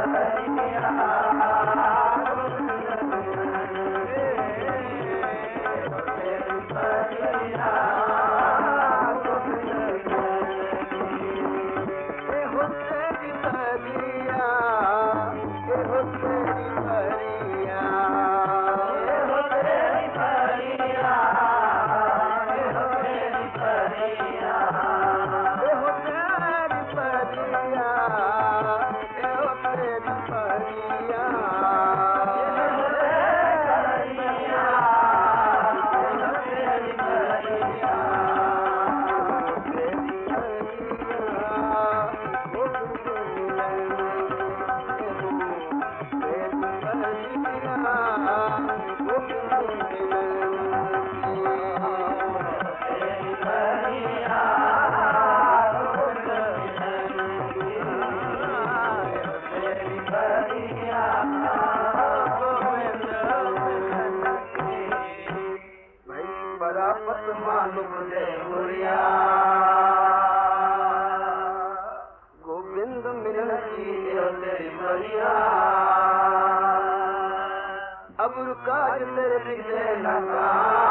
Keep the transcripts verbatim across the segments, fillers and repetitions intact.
गोविंद मिलन की तेरी मरिया अब काज तेरे दिखे लगा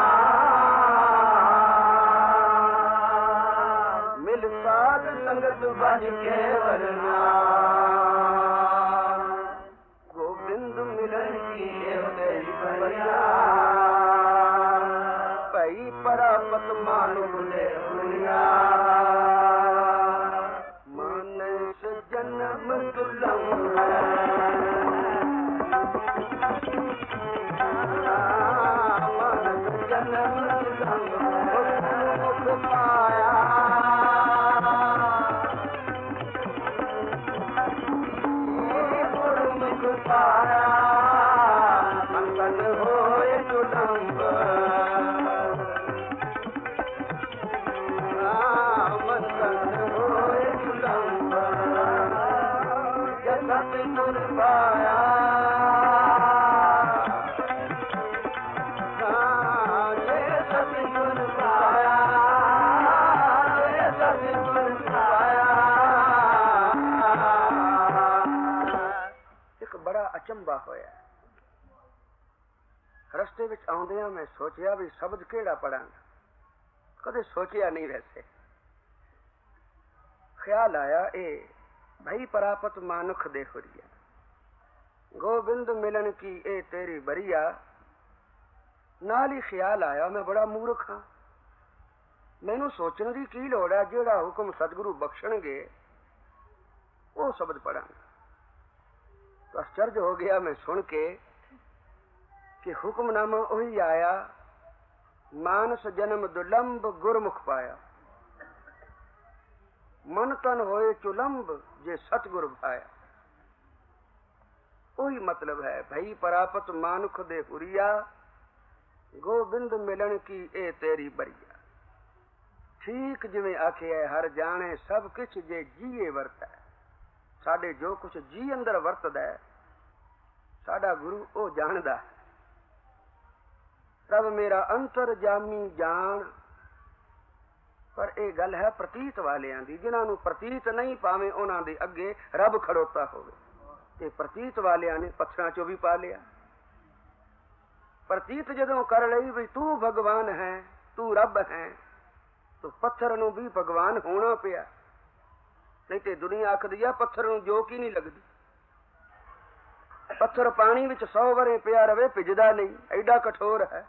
मिल साथ संगत बज के वरना गोविंद मिलन की तेरी मरिया पई परापत मानुक ने दुनिया मानस जन्म दुलम मानस जन्म दुलम मुख पाया मुख पाया अंतन होए दुलम पाया ये सतगुण पाया ये सतगुण पाया। एक बड़ा अचंबा होया रस्ते विच आउंदियां मैं सोचिया भी शब्द केड़ा पढ़ांगा कदे सोचिया नहीं वैसे ख्याल आया ए भई परापत मानुख दे हुरिया गोविंद मिलन की ए तेरी बरिया नाल ही ख्याल आया मैं बड़ा मूर्ख हाँ मैनू सोचने की की लोड़ है जेड़ा हुक्म सतगुरु बख्शणगे वो शब्द पढ़ांगा तो आश्चर्य हो गया मैं सुन के कि हुक्मनामा वही आया मानस जन्म दुलंब गुरमुख पाया मन तन होए चुलंब जे सतगुरु भाया वही मतलब है भई परापत मानुख दे हुरिया गोविंद मिलन की ए तेरी बरिया ठीक जिवें आखे है हर जाने सब किछ जे जीए वरता है साडे जो कुछ जी अंदर वरतदा है साडा गुरु ओ जानदा है तब मेरा अंतर जामी जान पर यह गल है प्रतीत वालियां दी जिन्हां नूं प्रतीत नहीं पावे उन्हां दे अगे रब खड़ोता होवे ते प्रतीत वालियां ने पत्थरां चों भी पा लिया प्रतीत जदों कर लई भी तू भगवान है तू रब है तो पत्थर नूं भी भगवान होना पिया नहीं ते दुनिया आखदी है पत्थर नूं जोक ही नहीं लगदी पत्थर पानी विच सौ वरे पिया रवे भिजदा नहीं एडा कठोर है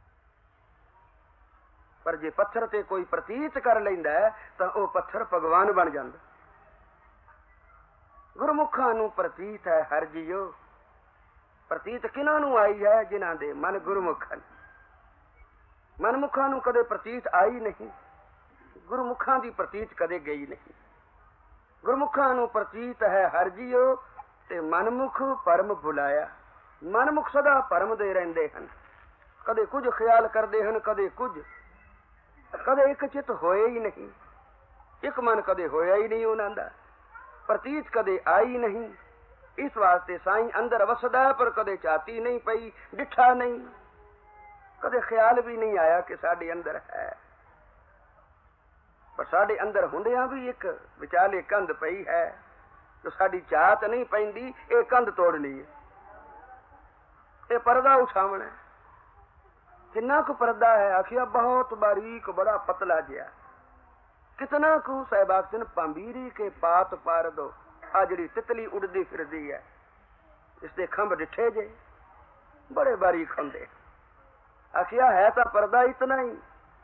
पर जे पत्थर ते कोई प्रतीत कर लैंदा है तो वह पत्थर भगवान बन जांदा गुरमुखां नूं प्रतीत है हर जियो प्रतीत किन्हां नूं आई है जिन्हां दे मन गुरमुख हन मनमुखां नूं कदे प्रतीत आई नहीं गुरमुखां दी प्रतीत कदे गई नहीं गुरमुखां नूं प्रतीत है हर जियो ते मनमुख परम भुलाया मनमुख सदा परम दे रहिंदे हन कदे कुछ ख्याल करदे हन कदे कुछ कदे एक चित होए ही नहीं एक मन कदे होया ही नहीं उन्हां दा प्रतीत कदे आई नहीं इस वास्ते साईं अंदर वसदा पर कदे चाहती नहीं पई डिठा नहीं कदे ख्याल भी नहीं आया कि साडे अंदर है पर साडे अंदर हुंदियां भी एक विचाले कंध पई है जो साडी चाहत नहीं पैंदी ये कंध तोड़नी है, ये पर्दा उठावना है। कितना कु पर्दा है? आखिया बहुत बारीक बड़ा पतला जिहा। कितना कु साहिब आखदे पांबीरी के पात पार दो। आ जिहड़ी तितली उड़दी फिरदी है इसके खंभ डिठे जे बड़े बारीक होंदे। आखिया है तो पर्दा इतना ही,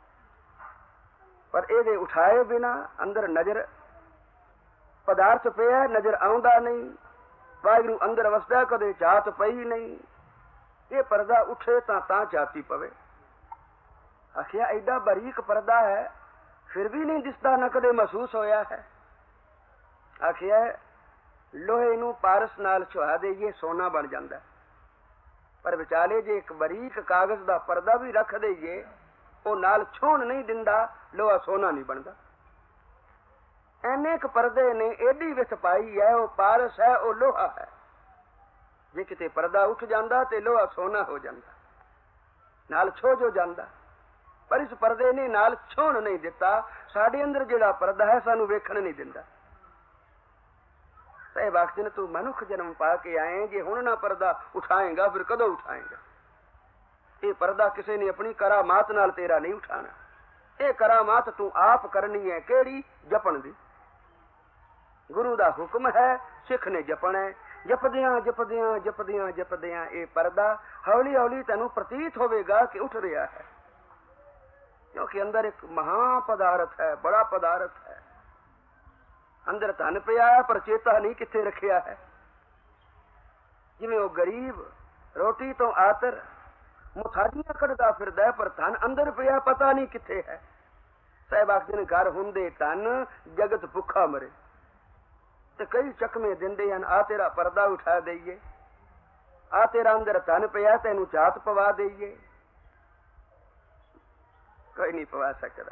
पर ये उठाए बिना अंदर नजर पदार्थ पे है, नजर आउंदा नहीं। वाहिगुरू अंदर वसदा कदे चाहत पई नहीं। ये पर्दा उठे ता ता चाहती पवे। आखिया एडा बारीक पर्दा है फिर भी नहीं दिसदा, न कदे महसूस होया है। आखिया लोहे नूं पारस नाल छुआ देईए सोना बन जांदा, पर विचाले जे एक बारीक कागज दा पर्दा भी रख देईए वो नाल छूण नहीं दिंदा, लोहा सोना नहीं बनदा। ऐने क पर्दे ने एडी विथ पाई है, वो पारस है वो लोहा है। जे किते पर्दा उठ जांदा ते लोहा सोना हो जांदा, नाल छो जो जांदा। पर इस पर्दे ने नाल छूण नहीं दिता। साडे अंदर जिहड़ा पर्दा है सानू वेखण नहीं दिंदा। साहिब आखदे ने तू मनुख जन्म पा के आए, जे हुण ना पर्दा उठाएगा फिर कदों उठाएगा? ये पर्दा किसी ने अपनी करामात नाल तेरा नहीं उठाना। ये करामात तू आप करनी है। केड़ी? जपण दी। गुरु दा हुक्म है, सिख ने जपना है। जपदियां जपदियां जपदियां जपदियां ये पर्दा हौली हौली तेनू प्रतीत होवेगा कि उठ रहा है, क्योंकि अंदर एक महा पदार्थ है, बड़ा पदार्थ है। अंदर धन पिया है पर चेता नहीं किथे रखिया है। जिवें वो गरीब रोटी तो आतर मुथाजियां कढ़दा फिरदा है, पर धन अंदर पिया पता नहीं किथे है। साहिब आखदे ने घर हुंदे धन जगत भुखा मरे। ते कई चकमे दिंदे हन, आ तेरा पर्दा उठा देईए, आ तेरा अंदर धन पिया तेनू चात पवा देईए। कोई नहीं पवा सकता।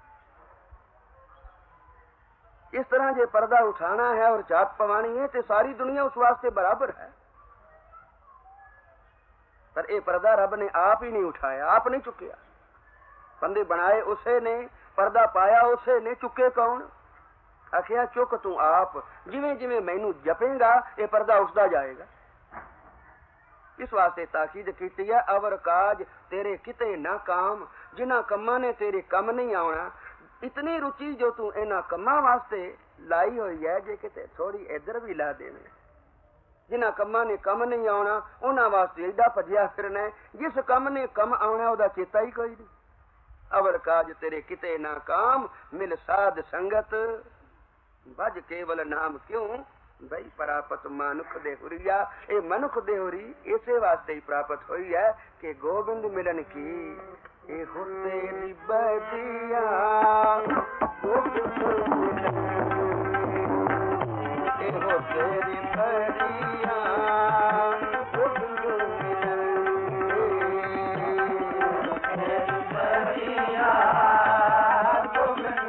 इस तरह जे पर्दा उठाना है और चात पवानी है तो सारी दुनिया उस वास्ते बराबर है। पर यह पर्दा रब ने आप ही नहीं उठाया, आप नहीं चुकिया। बंदे बनाए उसे ने, पर्दा पाया उसे ने, चुके कौन? आखिया चुक तू आप। जिवें जिवें मैनू जपेगा ये पर्दा उठदा जाएगा। इस वास्ते ताकीद कीती है, अवर काज तेरे किते ना काम, जिन्हां कम्मां ने तेरे कम नहीं आउणा। इतनी रुचि जो तू इन्हां कम्मां वास्ते लाई हुई है, जे किते थोड़ी इधर भी ला देवे। जिन्हां कम्मां ने कम नहीं आउणा उन्हां वास्ते एडा भजिया फिरना है, जिस कम ने कम आउणा ओहदा चेता ही कोई नहीं। अवर काज तेरे किते ना काम, मिल साध संगत भज केवल नाम क्यों, बई प्राप्त मनुख देहुरिया। ये मनुख देहुरी इसे वास्ते ही प्राप्त हुई है कि गोविंद मिलन की ए हो तेरी बदिया, गोविंद मिलन ए हो तेरी बदिया, गोविंद मिलन तेरी बदिया, गोविंद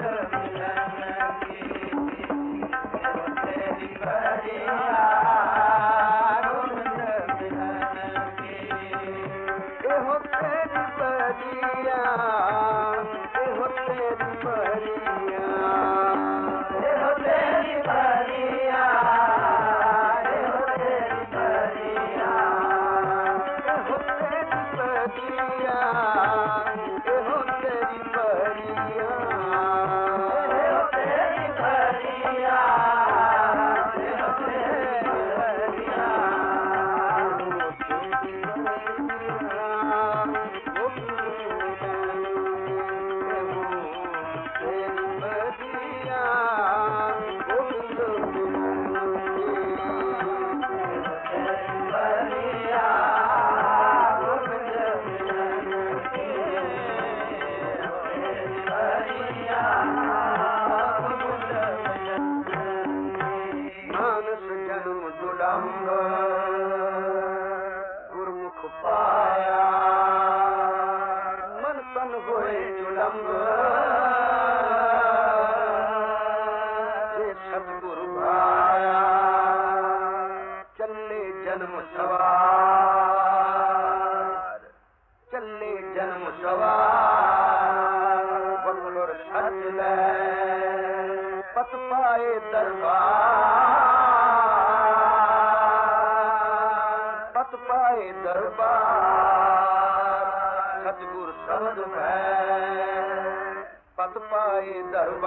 पत पाए दरबार पाए दरबार सतगुर शब्द भै पत पाए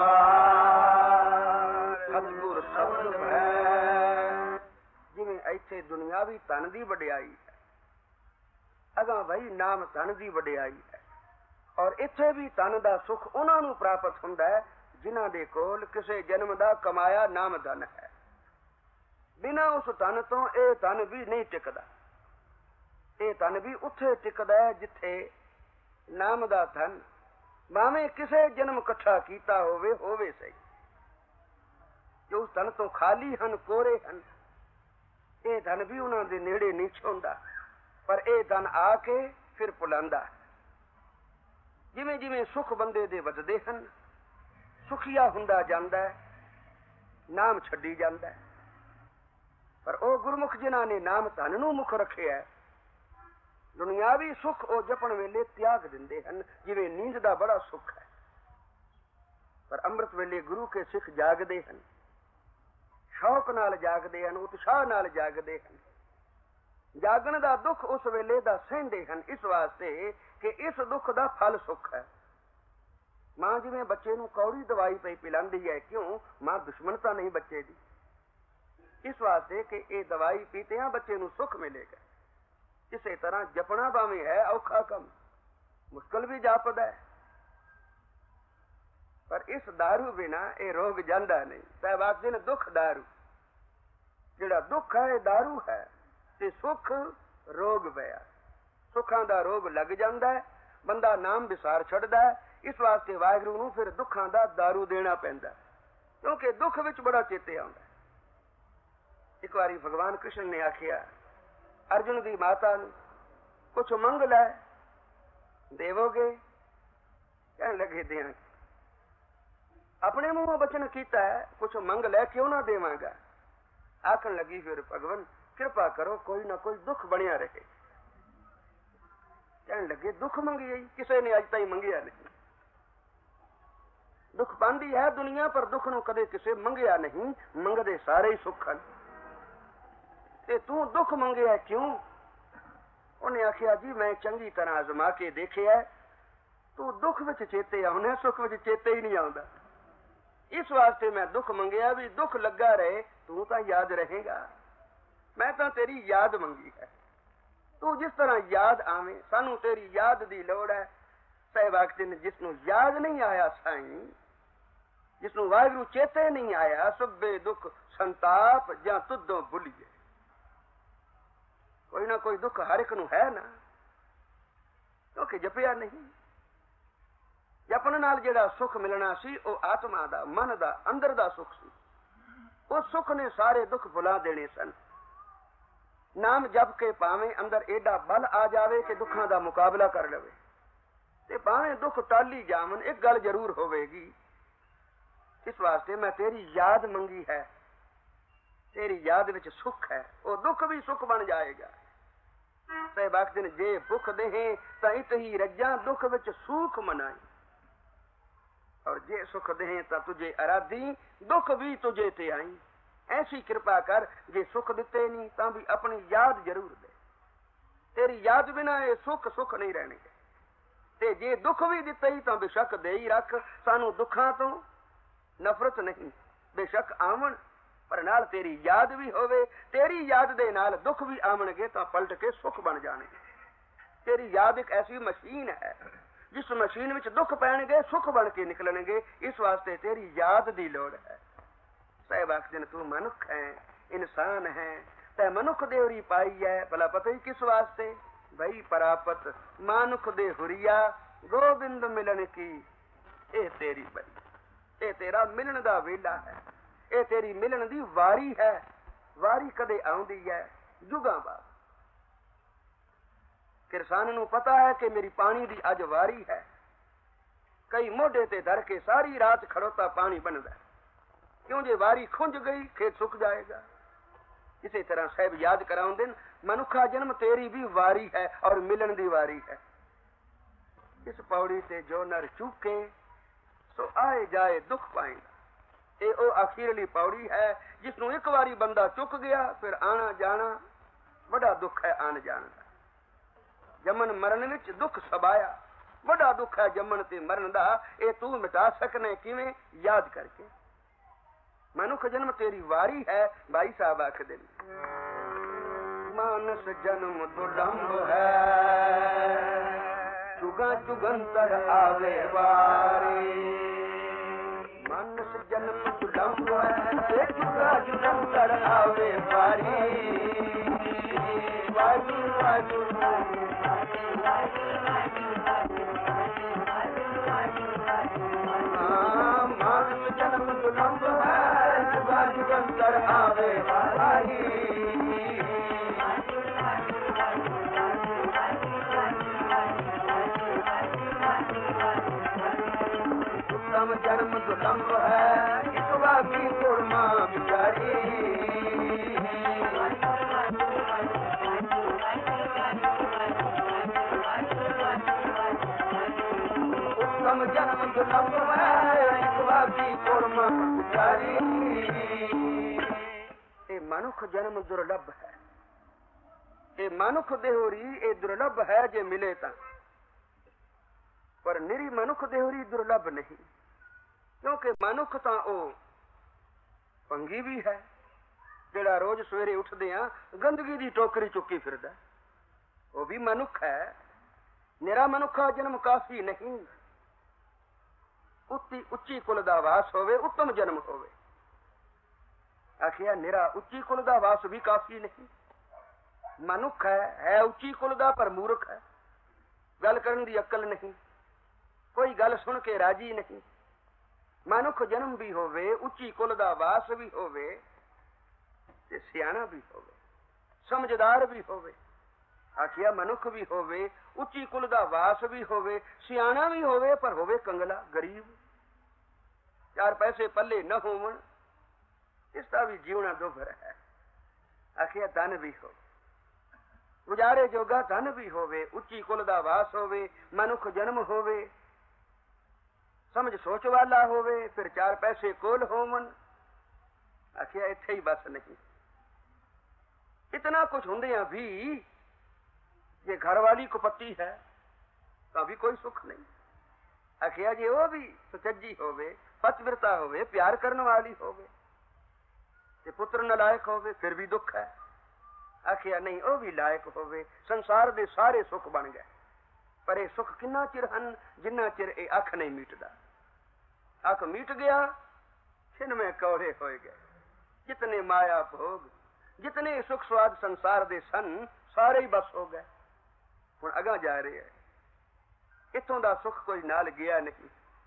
दरबार सतगुर शब्द भै। जिवें इत्थे दुनियावी धन दी वडियाई है, अगां भाई नाम धन दी वडियाई है, और इत्थे भी धन दा सुख उन्हां नूं प्राप्त हुंदा है जिन्हां दे कोल किसे जन्म दा कमाया नाम धन है। बिना उस धन तो यह धन भी नहीं टिकदा। यह धन भी उत्थे टिकदा है जिथे नाम दा धन भावें किसे जन्म इकट्ठा कीता होवे होवे सही, जो उस धन तो खाली हन कोरे हन, यह धन भी उन्हां दे नेड़े नहीं छुंदा, पर यह धन आके फिर भुलांदा। जिवें जिवें सुख बंदे दे वधदे हन, सुखिया हुंदा जांदा है, नाम छड्डी जांदा है। पर ओ गुरमुख जिन्हां ने नाम धन नूं मुख रखिया है, दुनियावी सुख ओ जपण वेले त्याग दिंदे हन, जिवें नींद दा बड़ा सुख है। पर अमृत वेले गुरु के सिख जागदे हन, शौक नाल जागदे हन, उत्साह नाल जागदे हन। जागण दा दुख उस वेले दा सहंदे हन, इस वास्ते कि इस दुख दा फल सुख है। मां जिवें बच्चे नूं कौड़ी दवाई पई पिलांदी है, क्यों? मां दुश्मन तां नहीं बच्चे दी, इस वास्ते कि ये दवाई पीतियां बच्चे नूं सुख मिलेगा। इसे तरह जपना भावें है औखा कम, मुश्किल भी जापदा है, पर इस दारू बिना ये रोग जांदा नहीं। साहब आखदे ने दुख दारू, जिहड़ा दुख है दारू है, ते सुख रोग पिया। सुखां दा रोग लग जांदा है, बंदा नाम विसार छड्डदा है। इस वास्ते वाहिगुरू नूं फिर दुखां दा दारू देना पैंदा, क्योंकि दुख विच बड़ा चेते आउंदा। एक बारी भगवान कृष्ण ने आखिया अर्जुन की माता नूं, कुछ मंग लै, देवोगे? कहने लगे देंगे। अपने मुंहों वचन कीता है, कुछ मंग लै, क्यों ना देवांगा। आखन लगी फिर भगवान कृपा करो कोई ना कोई दुख बनिया रहे। कहने लगे दुख मंगिए, किसी ने अज तक मंगिया नहीं। दुख पांदी है दुनिया, पर दुख नूं कदे किसे मंगिया नहीं। मंगदे सारे ही सुख हन, ते तू दुख मंगिया क्यों? उन्हें आखिया जी मैं चंगी तरह आजमा के देखिया, तू दुख विच चेते आउना, सुख विच चेते ही नहीं आउंदा। इस वास्ते मैं दुख मंगिया भी दुख लगा रहे, तू तां याद रहेगा। मैं तां तेरी याद मंगी है, तू जिस तरह याद आवे, सानू तेरी याद दी लोड़ है। साहिब आखदे ने जिसनू याद नहीं आया साईं, जिसनू वाहिगुरू चेते नहीं आया, सभे दुख संताप जां तुदों भुलिए। कोई ना कोई दुख हर एक नूं है ना, क्योंकि जपिया नहीं। जपन नाल जिहड़ा सुख मिलना सी वो आत्मा दा, मन दा, अंदर दा सुख सी। उस सुख ने सारे दुख भुला देने सन। नाम जप के भावें अंदर एडा बल आ जावे कि दुखां दा मुकाबला कर लवे, ते भावें दुख टाली जावन, एक गल जरूर होवेगी। इस वास्ते मैं तेरी याद मंगी है, तेरी याद विच सुख है, वो दुख भी सुख बन जाएगा। साहिब आखदे ने जे भुख देहे तां इत ही रज्जा, दुख विच सुख मनाई। और जे सुख देहे तां तुझे अराधी, दुख भी तुझे ते आई। ऐसी कृपा कर, जे सुख दिते नहीं तां भी अपनी याद जरूर दे। तेरी याद बिना ये सुख सुख नहीं रहने, ते जे दुख भी दिते ही तां बेशक दे ही रख। सानू दुखां तो नफरत नहीं, बेशक आवन, पर नाल तेरी याद भी होवे। तेरी याद दे नाल दुख भी आवणगे तां पलट के सुख बन जाने। तेरी याद एक ऐसी मशीन है, जिस मशीन विच दुख पैणगे सुख बन के निकलणगे। इस वास्ते तेरी याद दी लोड़ है। साहिब आखदे ने तू मनुख है, इंसान है, तै मनुख देवरी पाई है, भला पता ही किस वास्ते? भई परापत मानुख दे हुरिया, गोबिंद मिलन की ए तेरी बई। ए तेरा मिलन दा वेला है, ए तेरी मिलन दी वारी है। वारी कदे आउंदी है? जुगां बाद। किरसान नूं पता है कि मेरी पानी दी अज वारी है, कई मोढे ते धर के सारी रात खड़ोता पानी बनदा, क्यों जे वारी खुंज गई खेत सुख जाएगा। इसी तरह साहब याद कराउंदे न, मनुखा जन्म तेरी भी वारी है और मिलन दी वारी है। इस पौड़ी से जो नर चूके सो आए जाए दुख पाएगा। ये ओ आखिरली पौड़ी है, जिसनों एक बारी बंदा चुक गया फिर आना जाना बड़ा दुख है आन जान दा। जमन मरण विच दुख सबाया, बड़ा दुख है जमन ते मरण दा। ये तू मिटा सकने किवें? याद करके। मनुख जन्म तेरी वारी है। भाई साहब आखदे मानस जन्म दुर्लभ है, चुगा चुगंतर आवे वारी। मानस जन्म दुर्लभ है, चुगा चुगंतर आवे वारी। वाजू वाजू मानस जन्म दुर्लभ है, चुगा चुगंतर आवे वारी। उत्तम जन्म दुर्लभ है, इकवा की कुर्मा बिचारी। उत्तम जन्म दुर्लभ है, इकवा की कुर्मा बिचारी। ये मनुख जन्म दुर्लभ है, ये मनुख देहोरी ये दुर्लभ है जे मिले ता, पर निरी मनुख देहोरी दुर्लभ नहीं। क्योंकि मनुख ਤਾਂ ਉਹ ਪੰਗੀ ਵੀ ਹੈ ਜਿਹੜਾ ਰੋਜ਼ ਸਵੇਰੇ ਉੱਠਦੇ ਆ ਗੰਦਗੀ ਦੀ ਟੋਕਰੀ ਚੁੱਕੀ ਫਿਰਦਾ, ਉਹ ਵੀ ਮਨੁੱਖ ਹੈ। ਨਿਰਾ ਮਨੁੱਖਾ ਜਨਮ ਕਾਫੀ ਨਹੀਂ, ਉੱਤੀ ਉੱਚੀ ਕੁਲ ਦਾ ਵਾਸ ਹੋਵੇ, ਉੱਤਮ ਜਨਮ ਹੋਵੇ। ਆਖਿਆ ਨਿਰਾ ਉੱਚੀ ਕੁਲ ਦਾ ਵਾਸ ਵੀ ਕਾਫੀ ਨਹੀਂ। ਮਨੁੱਖ ਹੈ, ਹੈ ਉੱਚੀ ਕੁਲ ਦਾ ਪਰ ਮੂਰਖ ਹੈ, ਗੱਲ ਕਰਨ ਦੀ ਅਕਲ ਨਹੀਂ, ਕੋਈ ਗੱਲ ਸੁਣ ਕੇ ਰਾਜੀ ਨਹੀਂ। ਮਨੁੱਖ ਜਨਮ ਵੀ ਹੋਵੇ, ਉੱਚੀ ਕੁਲ ਦਾ ਵਾਸ ਵੀ ਹੋਵੇ ਤੇ ਸਿਆਣਾ ਵੀ ਹੋਵੇ, ਸਮਝਦਾਰ ਵੀ ਹੋਵੇ। ਆਖਿਆ ਮਨੁੱਖ ਵੀ ਹੋਵੇ, ਉੱਚੀ ਕੁਲ ਦਾ ਵਾਸ ਵੀ ਹੋਵੇ, ਸਿਆਣਾ ਵੀ ਹੋਵੇ, ਪਰ ਹੋਵੇ ਕੰਗਲਾ ਗਰੀਬ, ਚਾਰ ਪੈਸੇ ਪੱਲੇ ਨਾ ਹੋਵਣ, ਇਸ ਦਾ ਵੀ ਜੀਵਣਾ ਦੁਭਰ ਹੈ। ਆਖਿਆ ਧਨ ਵੀ ਹੋਵੇ, ਗੁਜ਼ਾਰੇ ਜੋਗਾ ਧਨ ਵੀ ਹੋਵੇ, ਉੱਚੀ ਕੁਲ ਦਾ ਵਾਸ ਹੋਵੇ, ਮਨੁੱਖ ਜਨਮ ਹੋਵੇ, ਸਮਝ ਸੋਚ ਵਾਲਾ ਹੋਵੇ, ਫਿਰ ਚਾਰ ਪੈਸੇ ਕੋਲ ਹੋਵਣ। ਆਖਿਆ ਇੱਥੇ ਹੀ ਬਸ ਨਹੀਂ, इतना कुछ ਹੁੰਦਿਆਂ भी ਜੇ घर वाली कुपत्ती है ਤਾਂ ਵੀ ਕੋਈ ਸੁੱਖ ਨਹੀਂ। ਆਖਿਆ ਜੇ ਉਹ ਵੀ ਸੁਚੱਜੀ ਹੋਵੇ, ਪਤਿਵਰਤਾ ਹੋਵੇ, ਪਿਆਰ ਕਰਨ ਵਾਲੀ ਹੋਵੇ ਤੇ ਪੁੱਤਰ ਨਲਾਇਕ ਹੋਵੇ, ਫਿਰ ਵੀ ਦੁੱਖ ਹੈ। ਆਖਿਆ ਨਹੀਂ, ਉਹ ਵੀ ਲਾਇਕ ਹੋਵੇ, ਸੰਸਾਰ ਦੇ ਸਾਰੇ ਸੁੱਖ ਬਣ ਗਏ। ਪਰ ਇਹ ਸੁੱਖ ਕਿੰਨਾ ਚਿਰ ਹਨ? ਜਿੰਨਾ ਚਿਰ ਇਹ ਅੱਖ ਨਹੀਂ ਮੀਟਦਾ। ਅੱਖ ਮੀਟ ਗਿਆ, ਛਿਨਵੇਂ ਕੌੜੇ ਹੋਏ ਗਏ। ਜਿਤਨੇ ਮਾਇਆ ਭੋਗ, ਜਿਤਨੇ ਸੁੱਖ ਸਵਾਦ ਸੰਸਾਰ ਦੇ ਸਨ, ਸਾਰੇ ਹੀ ਬਸ ਹੋ ਗਏ। ਹੁਣ ਅਗਾਂ ਜਾ ਰਹੇ ਹੈ, ਇੱਥੋਂ ਦਾ ਸੁੱਖ ਕੋਈ ਨਾਲ ਗਿਆ ਨਹੀਂ,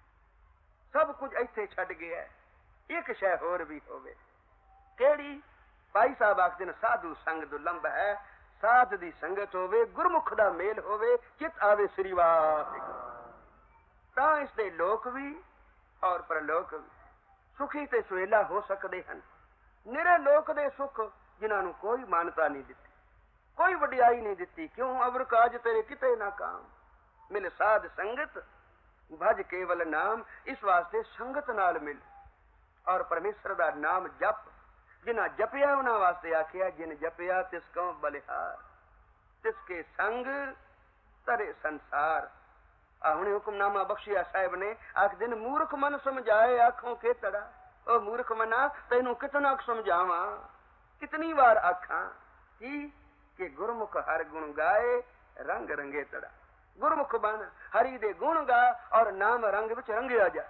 ਸਭ ਕੁਝ ਇੱਥੇ ਛੱਡ ਗਿਆ। ਇੱਕ ਸ਼ੈ ਹੋਰ ਵੀ ਹੋਵੇ, ਕਿਹੜੀ? ਭਾਈ ਸਾਹਿਬ ਆਖਦੇ ਨੇ ਸਾਧੂ ਸੰਗ ਦੁਰਲੰਭ ਹੈ। ਸਾਧ ਦੀ ਸੰਗਤ ਹੋਵੇ, ਗੁਰਮੁਖ ਦਾ ਮੇਲ ਹੋਵੇ, ਚਿਤ ਆਵੇ ਸ੍ਰੀ ਵਾਹਿਗੁਰੂ, ਤਾਂ ਇਸ ਦੇ ਲੋਕ ਵੀ ਔਰ ਪਰਲੋਕ ਵੀ ਸੁਖੀ ਤੇ ਸੁਹੇਲਾ ਹੋ ਸਕਦੇ ਹਨ। ਨਿਰੇ ਲੋਕ ਦੇ ਸੁੱਖ ਜਿਨ੍ਹਾਂ ਨੂੰ ਕੋਈ ਮਾਨਤਾ ਨਹੀਂ ਦਿੱਤੀ, ਕੋਈ ਵਡਿਆਈ ਨਹੀਂ ਦਿੱਤੀ। ਕਿਉਂ? ਅਵਰ ਕਾਜ ਤੇਰੇ ਕਿਤੇ ਨਾ ਕਾਮ, ਮਿਲ ਸਾਧ ਸੰਗਤ ਭਜ ਕੇਵਲ ਨਾਮ। ਇਸ ਵਾਸਤੇ ਸੰਗਤ ਨਾਲ ਮਿਲ ਔਰ ਪਰਮੇਸ਼ਰ ਦਾ ਨਾਮ ਜਪ। ਜਿਨ੍ਹਾਂ ਜਪਿਆ ਉਹਨਾਂ ਵਾਸਤੇ ਆਖਿਆ, ਜਿਨ ਜਪਿਆ ਤਿਸ ਕਉ ਬਲਿਹਾਰ, ਤਿਸ ਕੇ ਸੰਗ ਤਰੇ ਸੰਸਾਰ। ਆ ਹੁਣੇ ਹੁਕਮਨਾਮਾ ਬਖਸ਼ਿਆ ਸਾਹਿਬ ਨੇ, ਆਖਦੇ ਨੇ ਮੂਰਖ ਮਨ ਸਮਝਾਏ ਆਖੋਂ ਕੇ ਤੜਾ। ਉਹ ਮੂਰਖ ਮਨਾ, ਤੈਨੂੰ ਕਿਤਨਾ ਸਮਝਾਵਾਂ, ਕਿਤਨੀ ਵਾਰ ਆਖਾਂ ਕੀ ਕਿ ਗੁਰਮੁਖ ਹਰ ਗੁਣ ਗਾਏ, ਰੰਗ ਰੰਗੇ ਤੜਾ। ਗੁਰਮੁਖ ਬਣ, ਹਰੀ ਦੇ ਗੁਣ ਗਾ ਔਰ ਨਾਮ ਰੰਗ ਵਿੱਚ ਰੰਗਿਆ ਜਾ।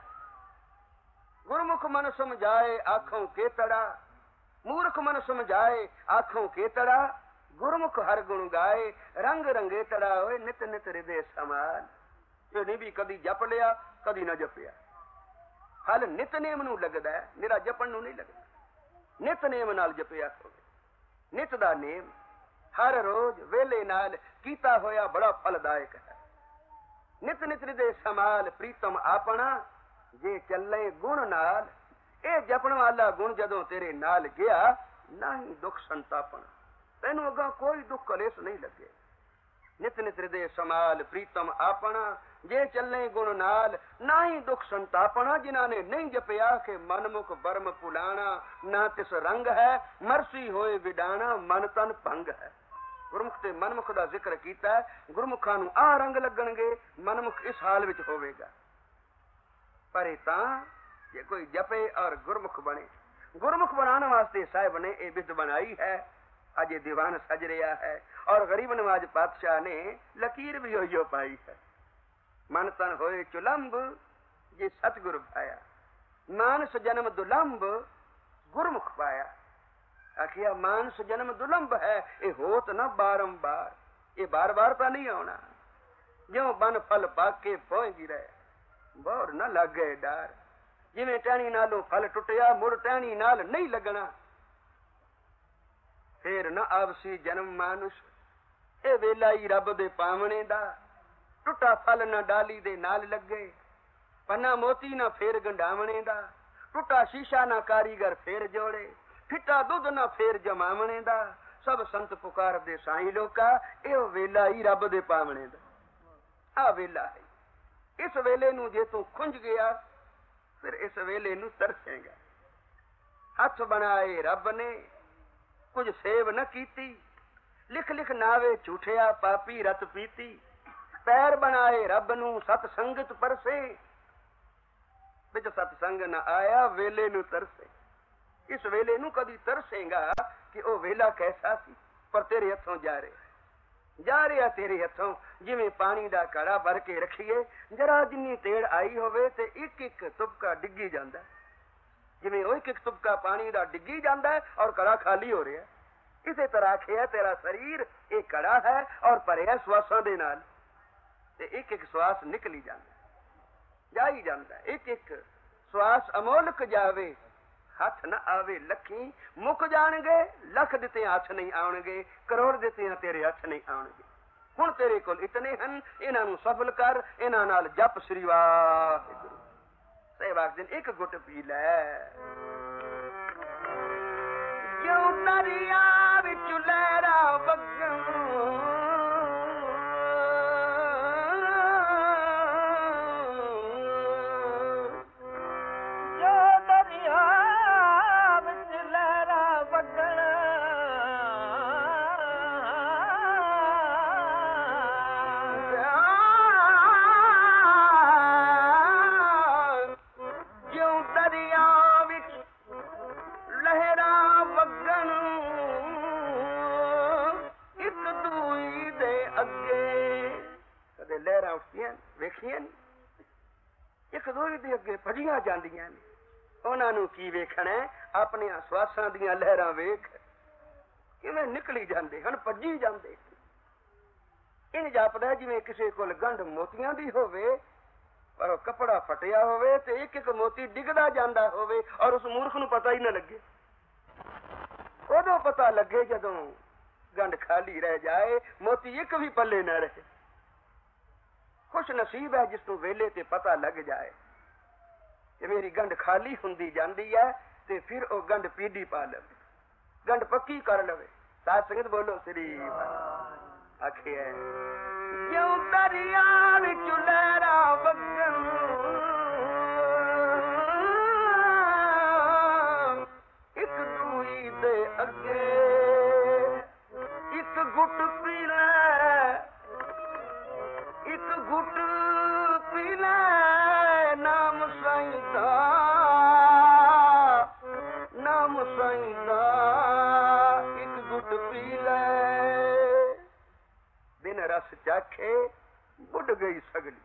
ਗੁਰਮੁਖ ਮਨ ਸਮਝਾਏ ਆਖੋਂ ਕੇ ਤੜਾ, ਮੂਰਖ ਮਨ ਸਮਝਾਏ ਆਖੋਂ ਕੇ ਤੜਾ। ਗੁਰਮੁਖ ਹਰ ਗੁਣ ਗਾਏ, ਰੰਗ ਰੰਗੇ ਤੜਾ। ਹੋਏ ਨਿਤ ਨਿਤ ਹਿਰਦੇ ਸਮਾਨ। ਇਹ ਨਹੀਂ ਵੀ ਕਦੀ ਜਪ ਲਿਆ ਕਦੀ ਨਾ ਜਪਿਆ। ਹਲ ਨਿਤਨੇਮ ਨੂੰ ਲੱਗਦਾ ਹੈ, ਮੇਰਾ ਜਪਣ ਨੂੰ ਨਹੀਂ ਲੱਗਦਾ। ਨਿਤਨੇਮ ਨਾਲ ਜਪਿਆ ਹੋਵੇ, ਨਿਤ ਦਾ ਨੇਮ ਹਰ ਰੋਜ਼ ਵੇਲੇ ਨਾਲ ਕੀਤਾ ਹੋਇਆ ਬੜਾ ਫਲਦਾਇਕ ਹੈ। ਨਿਤ ਨਿਤ ਹਿਰਦੇ ਸਮਾਲ ਪ੍ਰੀਤਮ ਆਪਣਾ, ਜੇ ਚੱਲੇ ਗੁਣ ਨਾਲ। ਇਹ ਜਪਣ ਵਾਲਾ ਗੁਣ ਜਦੋਂ ਤੇਰੇ ਨਾਲ ਗਿਆ, ਨਾ ਹੀ ਦੁੱਖ ਸੰਤਾਪਣ, ਤੈਨੂੰ ਅੱਗਾ ਕੋਈ ਦੁੱਖ ਕਲੇਸ਼ ਨਹੀਂ ਲੱਗੇ। ਨਿਤ ਨਿਤ ਹਿਰਦੇ ਸਮਾਲ ਪ੍ਰੀਤਮ ਆਪਣਾ, ਜੇ ਚੱਲੇ ਗੁਣ ਨਾਲ। ਨਾ ਹੀ ਦੁੱਖ ਸੰਤਾਪਣਾ, ਜਿਨ੍ਹਾਂ ਨੇ ਨਹੀਂ ਜਪਿਆ ਕਿ ਮਨਮੁਖ ਬਰਮ ਪੁਲਾਣਾ। ਨਾ ਤਿਸ ਰੰਗ ਹੈ ਮਰਸੀ ਹੋਏ ਵਿਡਾਣਾ, ਮਨ ਤਨ ਭੰਗ ਹੈ। ਗੁਰਮੁਖ ਤੇ ਮਨਮੁਖ ਦਾ ਜ਼ਿਕਰ ਕੀਤਾ। ਗੁਰਮੁਖਾਂ ਨੂੰ ਆਹ ਰੰਗ ਲੱਗਣਗੇ, ਮਨਮੁਖ ਇਸ ਹਾਲ ਵਿੱਚ ਹੋਵੇਗਾ। ਪਰ ਇਹ ਤਾਂ ਜੇ ਕੋਈ ਜਪੇ ਔਰ ਗੁਰਮੁਖ ਬਣੇ। ਗੁਰਮੁਖ ਬਣਾਉਣ ਵਾਸਤੇ ਸਾਹਿਬ ਨੇ ਇਹ ਵਿਧ ਬਣਾਈ ਹੈ। ਅੱਜ ਇਹ ਦੀਵਾਨ ਸਜ ਰਿਹਾ ਹੈ ਔਰ ਗਰੀਬ ਨਵਾਜ ਪਾਤਸ਼ਾਹ ਨੇ ਲਕੀਰ ਵੀ ਹੋਈਓ ਪਾਈ ਹੈ। ਮਨ ਤਨ ਹੋਏ ਚੁਲੰਬ ਜੇ ਸਤਿਗੁਰ ਪਾਇਆ, ਮਾਨਸ ਜਨਮ ਦੁਲੰਬ ਗੁਰਮੁਖ ਪਾਇਆ। ਆਖਿਆ ਮਾਨਸ ਜਨਮ ਦੁਲੰਬ ਹੈ, ਇਹ ਹੋਤ ਨਾ ਬਾਰੰਬਾਰ, ਇਹ ਬਾਰ ਬਾਰ ਤਾਂ ਨਹੀਂ ਆਉਣਾ। ਜਿਉਂ ਬਨ ਫਲ ਪਾਕੇ ਪਹੁੰਚੀ ਰਹੇ, ਬੋਰ ਨਾ ਲੱਗੇ ਡਰ। ਜਿਵੇਂ ਟਹਿਣੀ ਨਾਲੋਂ ਫਲ ਟੁੱਟਿਆ, ਮੁੜ ਟਹਿਣੀ ਨਾਲ ਨਹੀਂ ਲੱਗਣਾ। ਫੇਰ ਨਾ ਆਵਸੀ ਜਨਮ ਮਾਨੁਸ਼, ਇਹ ਵੇਲਾ ਹੀ ਰੱਬ ਦੇ ਪਾਵਣੇ ਦਾ। ਟੁੱਟਾ ਫਲ ਨਾ ਡਾਲੀ ਦੇ ਨਾਲ ਲੱਗੇ, ਪੰਨਾ ਮੋਤੀ ਨਾ ਫੇਰ ਗੰਡਾਵਣੇ ਦਾ। ਟੁੱਟਾ ਸ਼ੀਸ਼ਾ ਨਾ ਕਾਰੀਗਰ ਫੇਰ ਜੋੜੇ, ਫਿੱਟਾ ਦੁੱਧ ਨਾ ਫੇਰ ਜਮਾਵਣੇ ਦਾ। ਸਭ ਸੰਤ ਪੁਕਾਰਦੇ ਸਾਈਂ ਲੋਕਾ, ਇਹ ਵੇਲਾ ਹੀ ਰੱਬ ਦੇ ਪਾਵਣੇ ਦਾ। ਆ ਵੇਲਾ ਹੈ। ਇਸ ਵੇਲੇ ਨੂੰ ਜੇ ਤੂੰ ਖੁੰਝ ਗਿਆ, ਫਿਰ ਇਸ ਵੇਲੇ ਨੂੰ ਤਰਸੇਗਾ। ਹੱਥ ਬਣਾਏ ਰੱਬ ਨੇ, ਕੁਝ ਸੇਵ ਨਾ ਕੀਤੀ। ਲਿਖ ਲਿਖ ਨਾਵੇ ਝੂਠਿਆ ਪਾਪੀ ਰਤ ਪੀਤੀ। ਪੈਰ ਬਣਾਏ ਰੱਬ ਨੂੰ, ਸਤ ਸੰਗਤ ਪਰਸੇ। ਵਿੱਚ ਸਤਸੰਗ ਨਾ ਆਇਆ, ਵੇਲੇ ਨੂੰ ਤਰਸੇ। ਇਸ ਵੇਲੇ ਨੂੰ ਕਦੀ ਤਰਸੇਗਾ ਕਿ ਉਹ ਵੇਲਾ ਕੈਸਾ ਸੀ, ਪਰ ਤੇਰੇ ਹੱਥੋਂ ਜਾ ਰਿਹਾ ਜਾ ਰਿਹਾ ਤੇਰੇ ਹੱਥੋਂ। ਜਿਵੇਂ ਪਾਣੀ ਦਾ ਘੜਾ ਭਰ ਕੇ ਰੱਖੀਏ, ਜਰਾ ਜਿੰਨੀ ਤੇੜ ਆਈ ਹੋਵੇ ਤੇ ਇੱਕ ਇੱਕ ਤੁਪਕਾ ਡਿੱਗੀ ਜਾਂਦਾ। ਜਿਵੇਂ ਉਹ ਇੱਕ ਇੱਕ ਤੁਪਕਾ ਪਾਣੀ ਦਾ ਡਿੱਗੀ ਜਾਂਦਾ ਔਰ ਘੜਾ ਖਾਲੀ ਹੋ ਰਿਹਾ, ਇਸੇ ਤਰ੍ਹਾਂ ਆਖਿਆ ਤੇਰਾ ਸਰੀਰ ਇਹ ਘੜਾ ਹੈ ਔਰ ਭਰਿਆ ਸਵਾਸਾਂ ਦੇ ਨਾਲ, ਤੇ ਇੱਕ ਇੱਕ ਸਵਾਸ ਨਿਕਲੀ ਜਾਂਦਾ, ਜਾਈ ਜਾਂਦਾ। ਇੱਕ ਇੱਕ ਸਵਾਸ ਅਮੋਲਕ ਜਾਵੇ, ਹੱਥ ਨਾ ਆਵੇ ਲੱਖੀ। ਮੁੱਕ ਜਾਣਗੇ, ਲੱਖ ਦਿੱਤੇ ਹੱਥ ਨਹੀਂ ਆਉਣਗੇ, ਕਰੋੜ ਦਿੱਤੇ ਤੇਰੇ ਹੱਥ ਨਹੀਂ ਆਉਣਗੇ। ਹੁਣ ਤੇਰੇ ਕੋਲ ਇਤਨੇ ਹਨ, ਇਹਨਾਂ ਨੂੰ ਸਫਲ ਕਰ। ਇਹਨਾਂ ਨਾਲ ਜਪ ਸ੍ਰੀ ਵਾਹਿਗੁਰੂ। ਸਹਿਬਾਗ ਦਿਨ ਇੱਕ ਗੁੱਟ ਪੀ ਲੈ। ਜਿਉਂ ਦਰਿਆ ਵਿੱਚ ਲਹਿਰਾ ਵਗਣ, ਇੱਕ ਦੂਜੇ ਦੇ ਅੱਗੇ ਭਜੀਆਂ ਜਾਂਦੀਆਂ ਨੇ। ਉਹਨਾਂ ਨੂੰ ਕੀ ਵੇਖਣਾ, ਆਪਣੀਆਂ ਸਵਾਸਾਂ ਦੀਆਂ ਲਹਿਰਾਂ ਵੇਖ ਕਿਵੇਂ ਨਿਕਲੀ ਜਾਂਦੇ ਹਨ, ਭੱਜੀ ਜਾਂਦੇ। ਇਹ ਜਾਪਦਾ ਜਿਵੇਂ ਕਿਸੇ ਕੋਲ ਗੰਢ ਮੋਤੀਆਂ ਦੀ ਹੋਵੇ, ਪਰ ਉਹ ਕੱਪੜਾ ਫਟਿਆ ਹੋਵੇ ਤੇ ਇੱਕ ਇੱਕ ਮੋਤੀ ਡਿੱਗਦਾ ਜਾਂਦਾ ਹੋਵੇ ਔਰ ਉਸ ਮੂਰਖ ਨੂੰ ਪਤਾ ਹੀ ਨਾ ਲੱਗੇ। ਉਦੋਂ ਪਤਾ ਲੱਗੇ ਜਦੋਂ ਗੰਢ ਖਾਲੀ ਰਹਿ ਜਾਏ, ਮੋਤੀ ਇੱਕ ਵੀ ਪੱਲੇ ਨਾ ਰਹੇ। ਖੁਸ਼ ਨਸੀਬ ਹੈ ਜਿਸ ਨੂੰ ਵੇਲੇ ਤੇ ਪਤਾ ਲੱਗ ਜਾਏ ਕਿ ਮੇਰੀ ਗੰਢ ਖਾਲੀ ਹੁੰਦੀ ਜਾਂਦੀ ਹੈ, ਤੇ ਫਿਰ ਉਹ ਗੰਢ ਪੀੜੀ ਪਾ ਲਵੇ, ਗੰਢ ਪੱਕੀ ਕਰ ਲਵੇ। ਸਾਧ ਸੰਗਤ ਬੋਲੋ ਸ੍ਰੀ ਆਖਿਆ ਜਿਉਂ ਦਰਿਆ ਵਿੱਚ ਲਹਿਰਾ ਵਗਣ, ਇੱਕ ਦੂਈ ਦੇ ਅੱਗੇ ਇੱਕ ਗੁੱਟ ਪੀ ਲੈ, ਇੱਕ ਗੁੱਟ ਪੀ ਲੈ ਨਾਮ ਸਾਈਂ ਦਾ, ਨਾਮ ਸਾਈਂ ਦਾ ਇੱਕ ਗੁੱਟ ਪੀ ਲੈ। ਬਿਨ ਰਸ ਚਾਖੇ ਬੁੱਢ ਗਈ ਸਗਲੀ,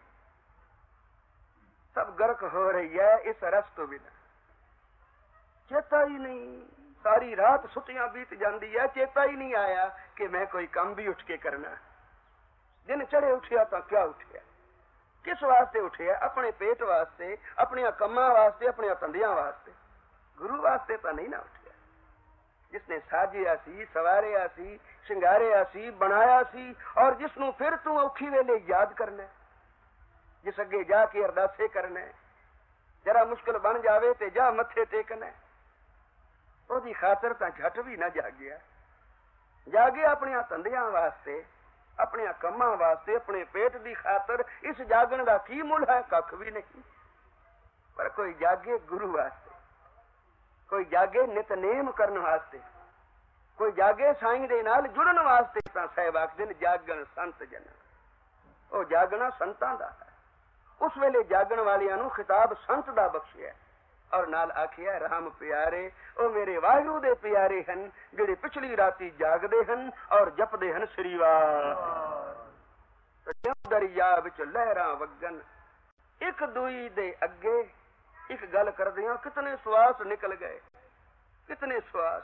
ਸਭ ਗਰਕ ਹੋ ਰਹੀ ਹੈ ਇਸ ਰਸ ਤੋਂ ਬਿਨਾ। ਚੇਤਾ ਹੀ ਨਹੀਂ, ਸਾਰੀ ਰਾਤ ਸੁੱਤਿਆਂ ਬੀਤ ਜਾਂਦੀ ਹੈ, ਚੇਤਾ ਹੀ ਨਹੀਂ ਆਇਆ ਕਿ ਮੈਂ ਕੋਈ ਕੰਮ ਵੀ ਉੱਠ ਕੇ ਕਰਨਾ। ਦਿਨ ਚੜੇ ਉੱਠਿਆ ਤਾਂ ਕਿਆ ਉੱਠਿਆ, ਕਿਸ ਵਾਸਤੇ ਉੱਠਿਆ? ਆਪਣੇ ਪੇਟ ਵਾਸਤੇ, ਆਪਣੀਆਂ ਕੰਮਾਂ ਵਾਸਤੇ, ਆਪਣੀਆਂ ਧੰਦਿਆਂ ਵਾਸਤੇ, ਗੁਰੂ ਵਾਸਤੇ ਤਾਂ ਨਹੀਂ ਨਾ ਉੱਠਿਆ। ਜਿਸਨੇ ਸਾਜਿਆ ਸੀ, ਸਵਾਰਿਆ ਸੀ, ਸ਼ਿੰਗਾਰਿਆ ਸੀ, ਬਣਾਇਆ ਸੀ, ਔਰ ਜਿਸ ਨੂੰ ਫਿਰ ਤੂੰ ਔਖੀ ਵੇਲੇ ਯਾਦ ਕਰਨਾ, ਜਿਸ ਅੱਗੇ ਜਾ ਕੇ ਅਰਦਾਸੇ ਕਰਨਾ, ਜਰਾ ਮੁਸ਼ਕਿਲ ਬਣ ਜਾਵੇ ਤੇ ਜਾ ਮੱਥੇ ਟੇਕਣਾ, ਉਹਦੀ ਖਾਤਰ ਤਾਂ ਝਟ ਵੀ ਨਾ ਜਾਗਿਆ। ਜਾਗੇ ਆਪਣੀਆਂ ਧੰਦਿਆਂ ਵਾਸਤੇ, ਆਪਣੀਆਂ ਕੰਮਾਂ ਵਾਸਤੇ, ਆਪਣੇ ਪੇਟ ਦੀ ਖਾਤਰ। ਇਸ ਜਾਗਣ ਦਾ ਕੀ ਮੁੱਲ ਹੈ? ਕੱਖ ਵੀ ਨਹੀਂ। ਪਰ ਕੋਈ ਜਾਗੇ ਗੁਰੂ ਵਾਸਤੇ, ਕੋਈ ਜਾਗੇ ਨਿਤਨੇਮ ਕਰਨ ਵਾਸਤੇ, कोई जागे साईं दे नाल जुड़न वास्ते तां साहिब आखदे ने जागण संत जन। ਉਹ ਜਾਗਣਾ ਸੰਤਾਂ ਦਾ ਹੈ। ਉਸ ਵੇਲੇ ਜਾਗਣ ਵਾਲਿਆਂ ਨੂੰ ਖਿਤਾਬ ਸੰਤ ਦਾ ਬਖਸ਼ਿਆ ਔਰ ਨਾਲ ਆਖਿਆ ਰਾਮ ਪਿਆਰੇ ਉਹ ਮੇਰੇ ਵਾਹਿਗੁਰੂ ਦੇ ਪਿਆਰੇ ਹਨ ਜਿਹੜੇ ਪਿਛਲੀ ਰਾਤੀ ਜਾਗਦੇ ਹਨ ਔਰ ਜਪਦੇ ਹਨ ਸ੍ਰੀ ਵਾਹਿਗੁਰੂ। ਜਿਉਂ ਦਰਿਆ ਵਿੱਚ ਲਹਿਰਾਂ ਵਗਣ ਇੱਕ ਦੂਈ ਦੇ ਅੱਗੇ ਇੱਕ ਗੱਲ ਕਰਦਿਆਂ ਕਿਤਨੇ ਸਵਾਸ ਨਿਕਲ ਗਏ, ਕਿਤਨੇ ਸਵਾਸ।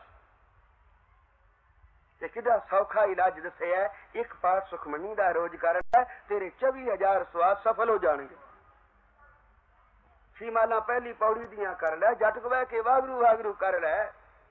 ਤੇ ਕਿਹੜਾ ਸੌਖਾ ਇਲਾਜ ਦੱਸਿਆ, ਇੱਕ ਪਾਠ ਸੁਖਮਨੀ ਦਾ ਰੋਜ਼ ਕਰ ਲੈ ਤੇਰੇ ਚੌਵੀ ਹਜ਼ਾਰ ਸਵਾਸ ਸਫਲ ਹੋ ਜਾਣਗੇ। ਸੀਮਾਲਾ ਪਹਿਲੀ ਪੌੜੀ ਦੀਆਂ ਕਰ ਲੈ, ਜੱਟ ਕਵੈ ਕੇ ਵਾਹਿਗੁਰੂ ਵਾਹਿਗੁਰੂ ਕਰ ਲੈ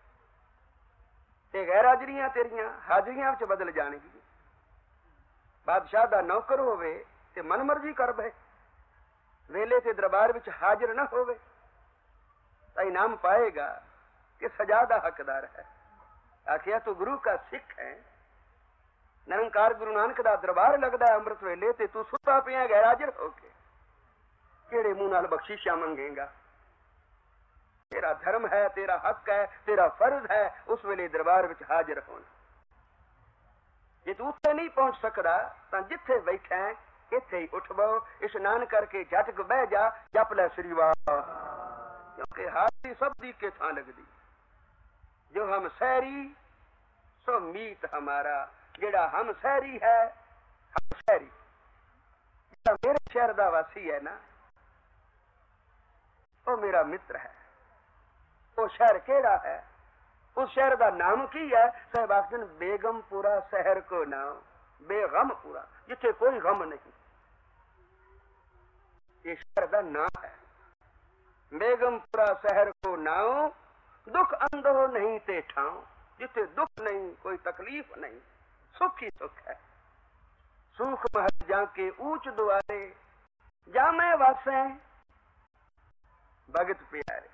ਤੇ ਗੈਰ ਹਾਜ਼ਰੀਆਂ ਤੇਰੀਆਂ ਹਾਜ਼ਰੀਆਂ ਵਿੱਚ ਬਦਲ ਜਾਣਗੀਆਂ। ਬਾਦਸ਼ਾਹ ਦਾ ਨੌਕਰ ਹੋਵੇ ਤੇ ਮਨਮਰਜ਼ੀ ਕਰ ਬਏ, ਵੇਲੇ ਤੇ ਦਰਬਾਰ ਵਿੱਚ ਹਾਜ਼ਰ ਨਾ ਹੋਵੇ ਤਾਂ ਇਨਾਮ ਪਾਏਗਾ ਕਿ ਸਜ਼ਾ ਦਾ ਹੱਕਦਾਰ ਹੈ। आखिया तू गुरु का सिख है, निरंकार गुरु नानक दा दरबार लगदा है अमृत वेले ते तू सुता पिया गैर हाजिर होके केड़े मुंह नाल बख्शिशा मंगेगा। तेरा धर्म है, तेरा हक है, तेरा फर्ज है उस वेले दरबार विच हाजिर होना। जे तू उत्थे नहीं पहुंच सकदा तां जिथे बैठा है इत्थे ही उठ बो, इशनान करके झटक बह जा, जप ले श्री वाह, क्योंकि हाजरी सब दी के थां लगदी। जो हम सहरी सो मीत हमारा, जेड़ा हम सहरी है हम सहरी। जेड़ा मेरे शहर दा वासी है ना वो मेरा मित्र है। वो शहर केड़ा है, उस शहर दा नाम की है? साहिब आखदे बेगमपुरा शहर को नाम, बेगमपुरा जिथे कोई गम नहीं, ये शहर दा नाम है। बेगमपुरा शहर को नाम, दुख अंधो नहीं ते ठाओ, जिथे दुख नहीं कोई तकलीफ नहीं, सुख ही सुख है। सुख महल जाके ऊंच दुआरे, जामे वासे भगत प्यारे।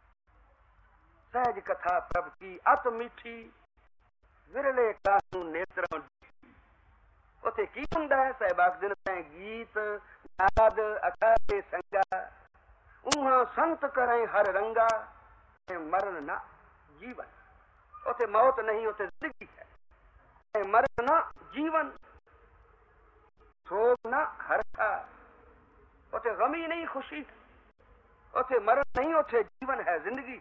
सहज कथा प्रभ की अत मीठी, विरले कानू नेत्रों उथे की हुंदा है? साहिब आखदे ने गीत नाद अखाड़े संगा, उहा संत करें हर रंगा, मरण ना जीवन। उसे मौत नहीं उसे जिंदगी है, मरण ना जीवन, शोक ना हर्षा, उसे गमी नहीं खुशी, उसे मरण नहीं उसे जीवन है, जिंदगी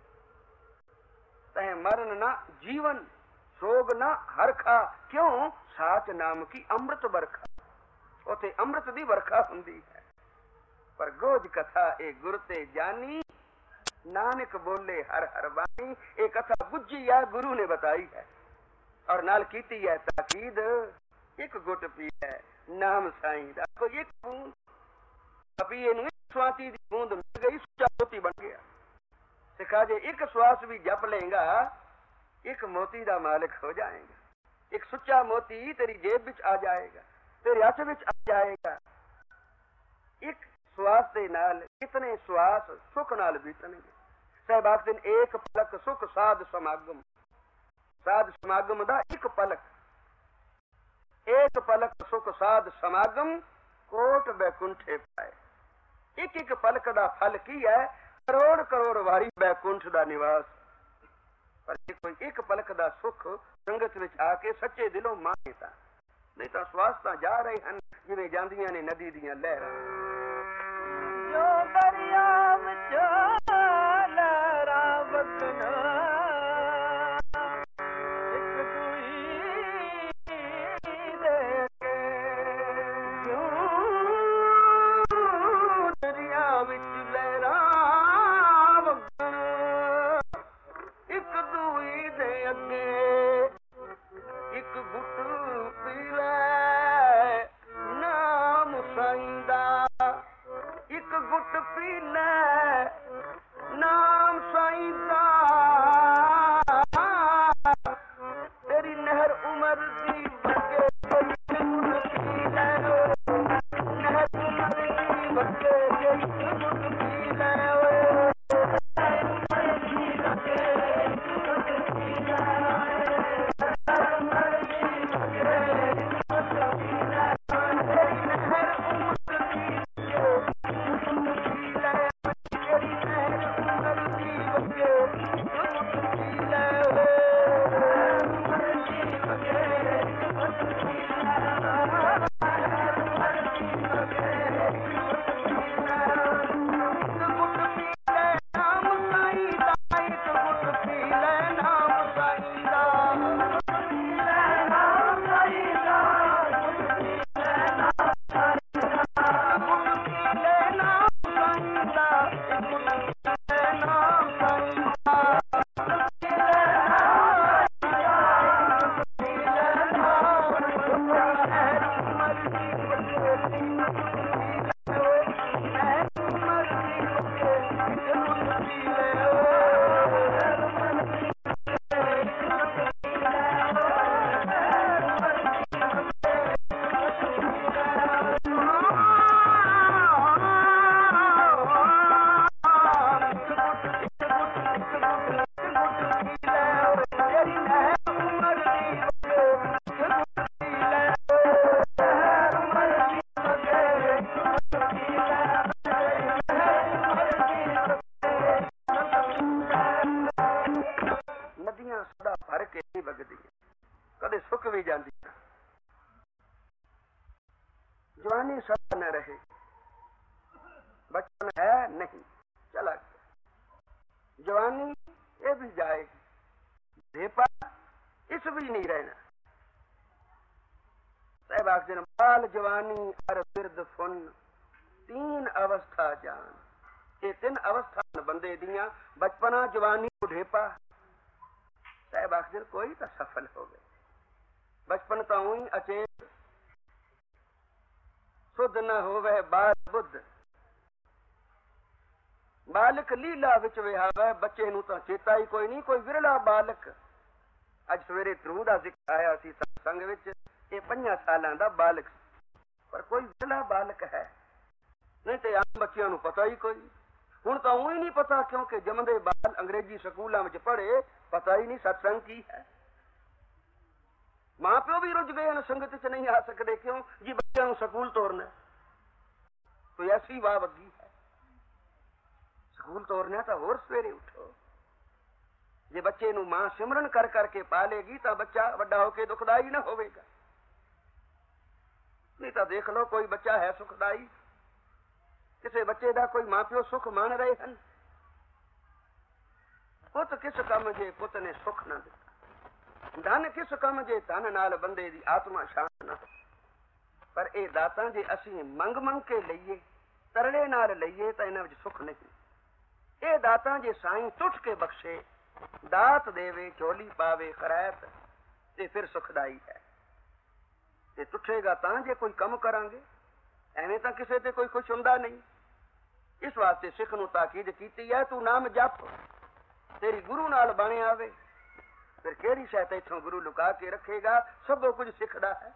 है। मरण ना जीवन, शोक ना हरखा, क्यों? साच नाम की अमृत बरखा, उसे अमृत दी बरखा हुंदी है। पर गोज कथा ए गुरते जानी, नानक बोले हर हर वाणी। एक कथा बुझी है गुरु ने बताई है और नाल कीती है ताकीद। एक गुट पी है नाम साईं दा, कोई एक बूंद पिए नु स्वाति दी बूंद मिल गई, सुचा मोती बन गया। सिखा जे एक श्वास भी जप लेगा एक मोती दा मालिक हो जाएगा। एक सुचा मोती तेरी जेब विच आ जाएगा, तेरे हथ विच आ जाएगा। एक श्वास दे नाल कितने श्वास सुख नाल बीतणगे। साहिब आखदे ने एक पलक सुख साध समागम, साध समागम दा एक पलक, एक पलक सुख साध समागम, कोट बैकुंठे पाए। एक एक पलक दा फल की है? करोड़ करोड़ वारी बैकुंठ दा निवास। पर कोई एक पलक दा सुख संगत विच आके सच्चे दिलों माने तां, नहीं तां श्वास तां जा रहे हैं जिवें जांदियां ने नदी दियां लहरां। जो दरिया विच लहरां वगन, एक दूई दे के, क्यों दरिया विच लहरां वगन, एक दूई दे अगे एक गुट पी लै नाम साईं दा, एक गुट पी लै नाम साईं दा। तेरी नहर उमर दी बगे एक गुट पी लै, नहर उमर दी बगे एक गुट पी लै, ਕੇ ਨਹੀਂ ਵਗਦੀ, ਕਦੇ ਸੁੱਕ ਵੀ ਜਾਂਦੀ। जवानी सदा न रहे, बचपन है नहीं, चला गया। जवानी ये भी जाएगी, ढेपा इस भी नहीं रहना। साहब आखिर बाल जवानी और बिरद फुन तीन अवस्था जान, ये तीन अवस्था बंदे दियां, बचपना जवानी ढेपा। साहब आखिर कोई तो सफल हो गए। बचपन तो ही अचेत सुध न होवे बाल बुद्ध, बालक लीला विच विहावे, बच्चे नूं तां चेता ही कोई नहीं, कोई विरला बालक। अज सवेरे ध्रुव दा जिक्र आया सी सत्संग विच, ये पंजां सालां दा बालक, पर कोई विरला बालक है, नहीं ते आम बच्चियां नूं पता ही कोई। हुण तां ऊं ही नहीं पता, क्योंकि जमदे बाल अंग्रेजी स्कूलां विच पढ़े, पता ही नहीं सत्संग की है। मां प्यो भी रुझ गए हैं, संगत च नहीं आ सकते, क्यों जी बच्चों को स्कूल तोरना। तो ऐसी वाह वगी है, स्कूल तोरना तो होर सवेरे उठो। जे बच्चे नूं मां सिमरन कर करके पालेगी तो बच्चा वड्डा होके दुखदाई ना होवेगा। नहीं तो देख लो कोई बच्चा है सुखदाई, किसी बच्चे का कोई मां प्यो सुख मान रहे हैं। पुत किस कम जे पुत ने सुख ना दिता, धन किस कम जे धन नाल बंदे दी आत्मा शांत ना। पर ए दातां जे असीं मंग मंग के लईए, तरले नाल लईए तां इन्हां विच सुख नहीं। ए दातां जे साईं टुट के बख्शे, दात देवे झोली पावे खरैत, ते फिर सुखदाई है। ते टुटेगा तां जे कोई कम करांगे, एवें तां किसे ते कोई खुश हुंदा नहीं। इस वास्ते सिख नूं ताकीद कीती है, तू नाम जप, तेरी गुरु नाल बण आवे। फिर केड़ी शैत इथों गुरु लुका के रखेगा, सब कुछ सिखदा है।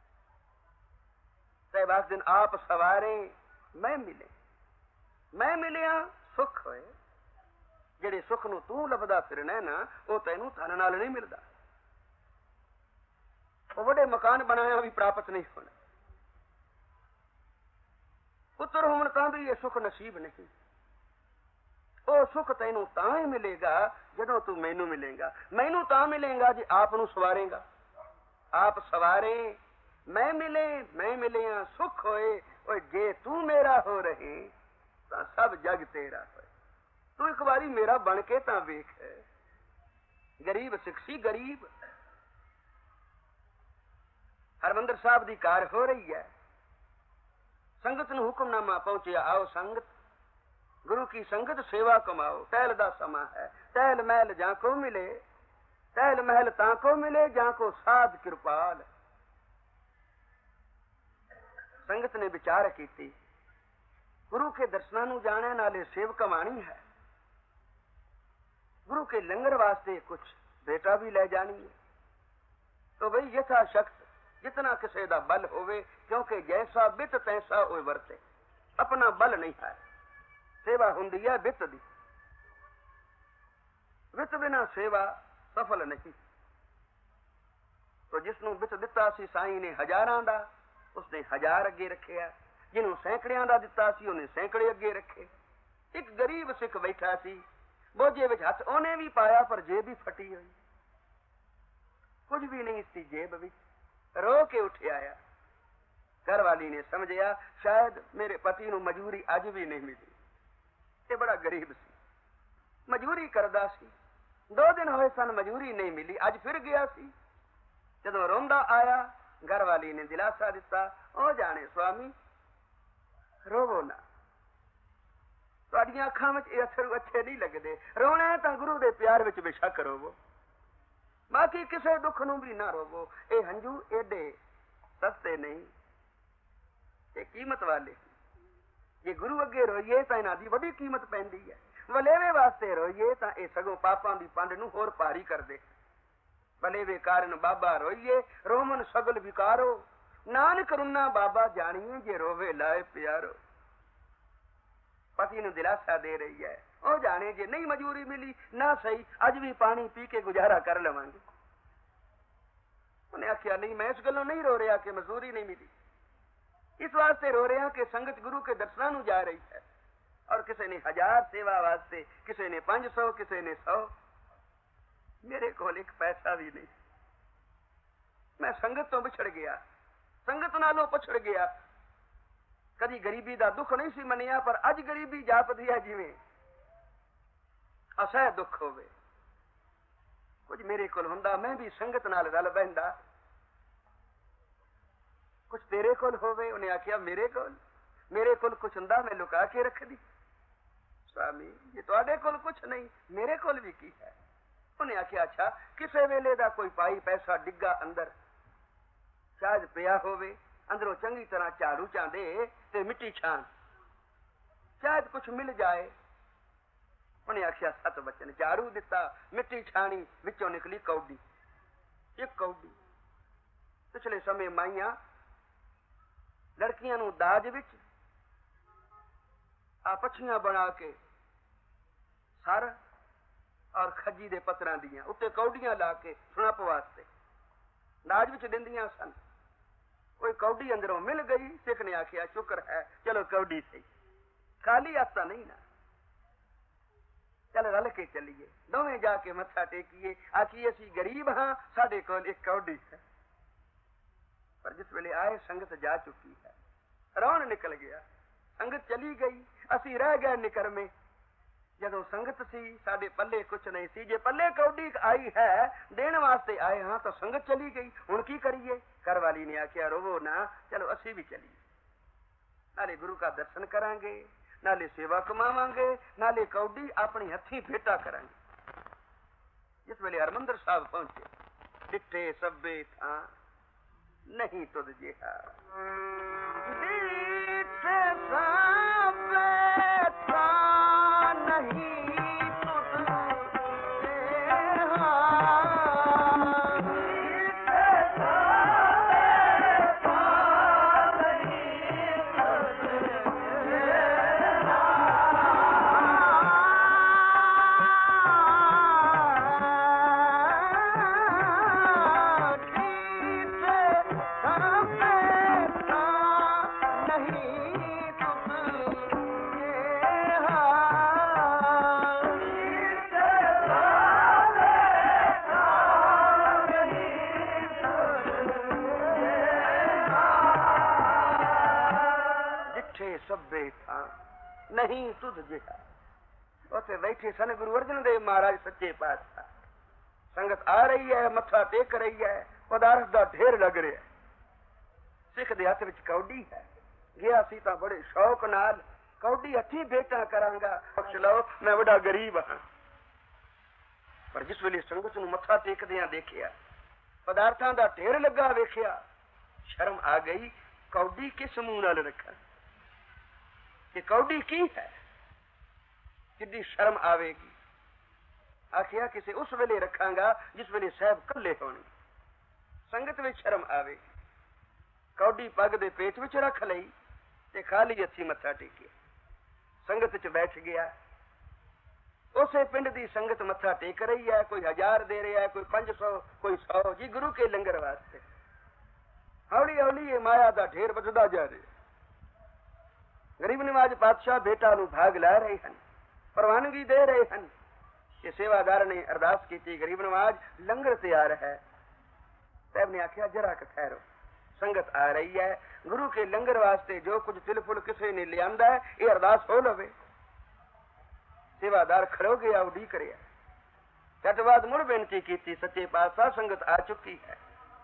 सहबाज दिन आप सवारे मैं मिले, मैं मिलिया सुख होए। जेड़े सुख नूं तू लभदा फिरना ना, वो तैनूं धन नाल नहीं मिलदा। वो बड़े मकान बनाया भी प्राप्त नहीं होना, पुत्र होण तां भी ये सुख नसीब नहीं। ਉਹ ਸੁਖ ਤੈਨੂੰ ਤਾਂ ਹੀ ਮਿਲੇਗਾ ਜਦੋਂ ਤੂੰ ਮੈਨੂੰ ਮਿਲੇਗਾ। ਮੈਨੂੰ ਤਾਂ ਮਿਲੇਗਾ ਜੇ ਆਪ ਨੂੰ ਸਵਾਰੇਗਾ। ਆਪ ਸਵਾਰੇ ਮੈਂ ਮਿਲੇ, ਮੈਂ ਮਿਲਿਆ ਸੁਖ ਹੋਏ। ਓਏ ਜੇ ਤੂੰ ਮੇਰਾ ਹੋ ਰਹੇ ਤਾਂ ਸਭ ਜਗ ਤੇਰਾ ਹੋਏ। ਤੂੰ ਇੱਕ ਵਾਰੀ ਮੇਰਾ ਬਣ ਕੇ ਤਾਂ ਵੇਖ। ਗਰੀਬ ਸਿੱਖੀ ਗਰੀਬ। ਹਰਮੰਦਰ ਸਾਹਿਬ ਦੀ ਕਾਰ ਹੋ ਰਹੀ ਹੈ, ਸੰਗਤ ਨੂੰ ਹੁਕਮਨਾਮਾ ਪਹੁੰਚਿਆ, ਆਓ ਸੰਗਤ गुरु की संगत सेवा कमाओ। टहल दा समा है, टहल महल जा को मिले, टहल महल ता को मिले जा को साध कृपाल। संगत ने विचार की, गुरु के दर्शना नूं जाने नाले सेव कमानी है, गुरु के लंगर वास्ते कुछ बेटा भी ले जानी है। तो भाई यथा शक्त जितना किसी का बल होवे, क्योंकि जैसा बित तैसा ओ वरते, अपना बल नहीं है। सेवा हुंदी है बित दी, बित बिना सेवा सफल नहीं। तो जिसनों बित दिता सी साईं ने हजारां दा, उसने हजार अगे रखिया। जिन्हों सैकड़ियां दा दिता सी उन्हें सैकड़े अगे रखे। एक गरीब सिख बैठा सी, बोझे विच हथ उन्हें भी पाया, पर जेब भी फटी हुई, कुछ भी नहीं सी जेब विच। रो के उठ आया। घर वाली ने समझिया शायद मेरे पति नूं मजूरी अज भी नहीं मिली। ये बड़ा गरीब सी, मजूरी करदा सी, दो दिन होए सन मजूरी नहीं मिली, अज फिर गया सी। जदों रोंदा आया, घर वाली ने दिलासा दिता, ओ जाने स्वामी रोवो ना, तुहाडीआं अखां विच अथरू अच्छे नहीं लगदे, रोना है तां गुरु दे प्यार विच बेशक रोवो, बाकी किसे दुख नूं भी ना रोवो। ये हंझू एडे सस्ते नहीं, ये कीमत वाले। जे गुरु अगे रोईए तां इन्हां दी वड्डी कीमत पैंदी है। वलेवे वास्ते रोईए तां ये सगों पापां दी पंड नूं होर भारी कर दे। वलेवे कारण बाबा रोईए, रोमन सगल विकारो, नानक रुन्ना बाबा जानिए, जे रोवे लाए प्यारो। पति नूं दिलासा दे रही है, ओ जाने जे नहीं मजूरी मिली ना सही, अज भी पानी पी के गुजारा कर लवांगे। उन्हें आख्या नहीं, मैं इस गलों नहीं रो रहा कि मजूरी नहीं मिली, इस वास्ते रो रहा कि संगत गुरु के दर्शना नूं जा रही है, और किसी ने हजार सेवा वास्ते, किसी ने पांच सौ, किसी ने सौ। मेरे को एक पैसा भी नहीं, मैं संगत तो बिछड़ गया, संगत नालों पछड़ गया। कदी गरीबी का दुख नहीं सी मनिया, पर अज गरीबी जापदी है जिवें असह दुख होवे। कुछ मेरे कोल हुंदा मैं भी संगत नाल रल बहिंदा, कुछ तेरे कोल होवे। उन्हें आखिया मेरे कोल मेरे कोल कुछ हुंदा मैं लुका के रख दी। स्वामी ये तुहाडे कोल कुछ नहीं, मेरे कोल भी की है। उन्हें आखिया अच्छा किसे वेले दा कोई पाई पैसा डिग्गा अंदर शायद पिया होवे, अंदरों चंगी तरह झाड़ू चांदे ते मिट्टी छान, शायद कुछ मिल जाए। उन्हें आखिया सत बचन, झाड़ू दिता, मिट्टी छानी, विचों निकली कौडी, एक कौडी। पिछले समय माइया लड़कियां नूं दाज विच आ पछियां बना के सर और खजी दे पत्थरां दियां उत्ते कौडियां ला के सुनप वास्ते दाज विच दिंदियां सन। कोई कौडी अंदरों मिल गई, सिख ने आखिया शुक्र है, चलो कौडी सही, खाली आता नहीं ना, चल रल के चलिए, दोवें जाके मत्था टेकिए, आखिए असी गरीब हाँ, साडे कोल एक कौडी है। पर जिस वेले आए संगत जा चुकी है, रौन निकल गया, संगत चली गई, असी रह गए निकर में। जदों संगत सी साडे पल्ले कुछ नहीं सी, जे पल्ले कौडी आई है देने वास्ते आए हाँ तो संगत चली गई, हुण की करिए। घर वाली ने आखिया रोवो ना, चलो असी भी चलिए, नाले गुरु का दर्शन करांगे, नाले सेवा कमावांगे, नाले कौडी अपनी हथी भेटा करांगे। जिस वेले हरमंदर साहब पहुंचे, डिठे सब्बे था नहीं तुझ जिहा, डिठे सब्बे था नहीं नहीं तुझ जिहा। उसे बैठे सन गुरु अर्जन देव महाराज सच्चे पातशाह। संगत आ रही है, मत्था टेक रही है, पदार्थ का ढेर लग रहा है। सिख दे हथ विच कौडी है, गया सी तां बड़े शौक नाल कौडी हथी भेटा करांगा, बख्श लो मैं बड़ा गरीब हाँ। पर जिस वेले संगत नूं मत्था टेकदियां देखिया, पदार्थां दा ढेर लगा वेखिया, शर्म आ गई, कौडी किस मुंह नाल रखा, कि कौडी की है, कितनी शर्म आवेगी। आखिया किसे उस वेले रखांगा जिस वेले साहब कल्ले होने, संगत में शर्म आवेगी। कौडी पग दे पेट विच रख लई ते खाली हथी मत्था टेकिया, संगत च बैठ गया। उसे पिंड दी संगत मत्था टेक रही है, कोई हजार दे रहा है, कोई पंज सौ, कोई सौ, जी गुरु के लंगर वास्ते। हौली हौली ये माया दा ढेर वधदा जा रहा। गरीब नवाज पातशाह बेटा नूं भाग ला रहे हैं, प्रवानगी दे रहे हैं कि सेवादार ने अरदास की, गरीब नवाज लंगर तैयार है। साहब ने आख्या जरा क ठहरो, संगत आ रही है, गुरु के लंगर वास्ते जो कुछ तिल फुल किसी ने ले आंदा है ये अरदास हो लवे। सेवादार खड़ो गया, उड़ीक रहा। झट बाद मुड़ बेनती की, सच्चे पातशाह संगत आ चुकी है,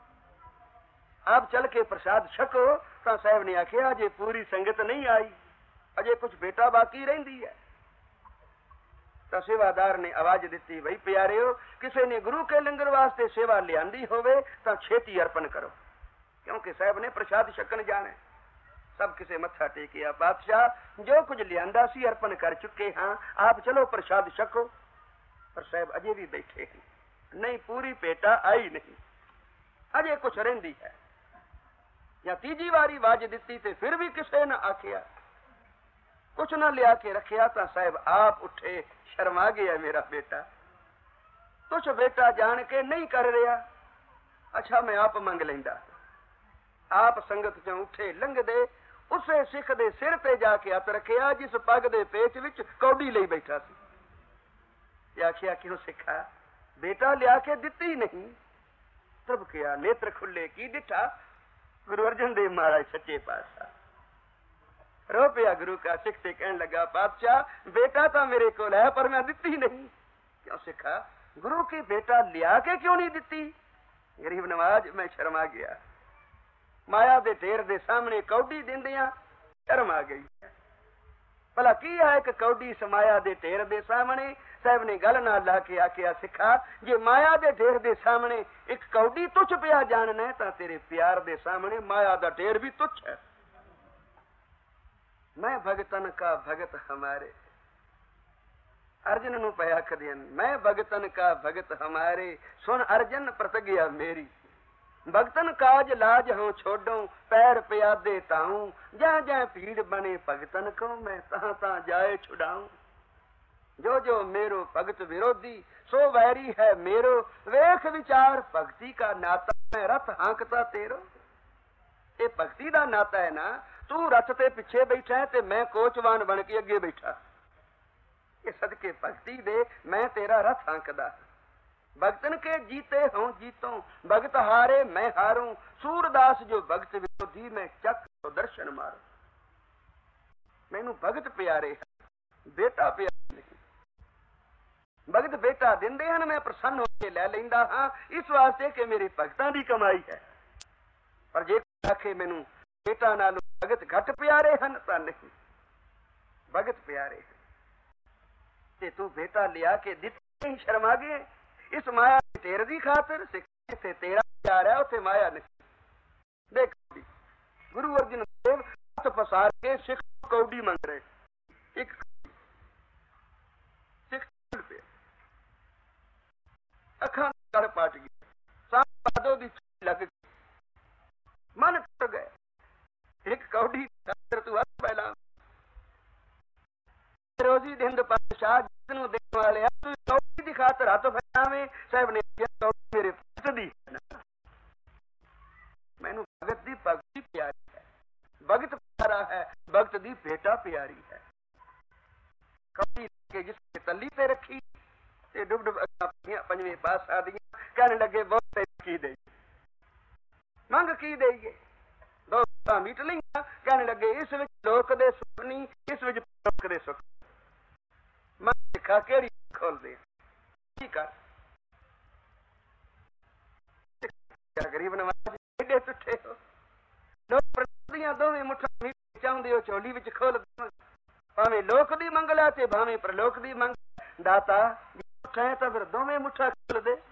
आप चल के प्रसाद छको। तो साहब ने आख्या अजे पूरी संगत नहीं आई, अजे कुछ बेटा बाकी रही है। तो सेवादार ने आवाज दी, भाई प्यारिओ, किसी ने गुरु के लंगर वास्ते सेवा लियांदी होवे तो छेती अर्पण करो, क्योंकि साहब ने प्रसाद छकन जाना। सब किसे मत्था टेकिया, पातशाह जो कुछ लियांदा सी अर्पण कर चुके हाँ, आप चलो प्रसाद छको। पर साहब अजे भी बैठे हैं, नहीं पूरी पेटा आई नहीं, अजे कुछ रही है। या तीजी बारी वाज दी ते फिर भी किसे न आखिया, कुछ न लिया के रखिया। तो साहब आप उठे, शर्मा गया मेरा बेटा, कुछ बेटा जान के नहीं कर रहा, अच्छा मैं आप मंग लेंदा। आप संगत चों उठे लंघ दे, उसे सिख दे सिर ते जाके हथ रखिया जिस पग दे पेच विच कौडी लई बैठा सी। आखिया क्यों सिखा, बेटा लिया के दिती नहीं। तब क्या नेत्र खुले की दिठा गुरु अर्जन देव महाराज सच्चे पातशाह। रो पिया गुरु का। सिख से कहने लगा पातशाह बेटा तो मेरे को है पर मैं दिती नहीं। क्यों सिखा? गुरु की बेटा लिया के क्यों नहीं दिती? गरीब नवाज मैं शर्मा गया। माया दे ढेर दे सामने कौडी दिंदियां शर्म आ गई। भला की है एक कौडी समाया दे ढेर दे सामने? साहब ने गल ना ला के आखिया सिखा जे माया दे ढेर दे सामने एक कौडी तुच्छ पिया जानना है तां तेरे प्यार दे सामने माया दा ढेर भी तुच्छ है। मैं भगतन का भगत हमारे अर्जन नु पया कदियन। मैं भगतन का भगत हमारे सुन अर्जन प्रतिज्ञा मेरी। भगतन काज लाज हूं छोड़ू पैर प्यादे ताऊं जहाँ जहाँ भीड़ बने भगतन को मैं तहां तहां जाए छुड़ाऊं। जो जो मेरो भगत विरोधी सो वैरी है मेरो वेख विचार भक्ति का नाता मैं रथ हांकता तेरो। ये भक्ति का नाता है ना। तू रथ ते पिछे बैठा है ते मैं कोचवान बन के अगे बैठा। ये सदके भक्ति दे मैं तेरा रथ हांकदा। भगतन के जीते हूं जीतों भगत हारे मैं हारूं। सूरदास जो भगत विरोधी मैं चक तो दर्शन मारूं। मैनू भगत प्यारे है बेटा प्यारे नहीं। भगत बेटा दिंदे हैं मैं प्रसन्न होकर लै लैंदा हां इस वास्ते कि मेरे भगतां दी कमाई है। पर जे आखे मैनू बेटा नालों भगत घट प्यारे हैं तां नहीं। भगत प्यारे हैं ते तू बेटा लिया के दिते ही शर्मा गए। इस माया तेरे दी खातिर से तेरा प्यार है उसे माया नहीं। देख गुरु अर्जन देव हाथ पसार के सिख कौडी मंग रहे। एक सिख पे अखां कर पाट गई साधो दी लग गई मन टूट गए। एक कौडी खातिर तू हथ पहला रोजी दिंद पातशाह जिसनू देने वाले तू कौडी दी खातिर हाथ फैलावे। साहब ने कौडी मेरे भगत दी मैनू भगत दी भक्ति प्यारी है। भगत प्यारा है भगत दी बेटा प्यारी है। कौडी के जिसने तली पे रखी ते डुब डुब पंजवें पास आ दियां कहने लगे बहुत की दे मंग की देइए दो मीट लिया। कहने लगे इस विच लोक दे सुख नहीं इस विच लोक दे सुख। मैं दिखा केड़ी खोल दे की कर गरीब नवाज एडे टुटे हो लोक प्रदियां दोवें मुठा मीट चाहुंदे हो चोली विच खोल दे। भावें लोक दी मंगला ते भावें प्रलोक दी मंग दाता कहे तो फिर दोवें मुठा खोल दे।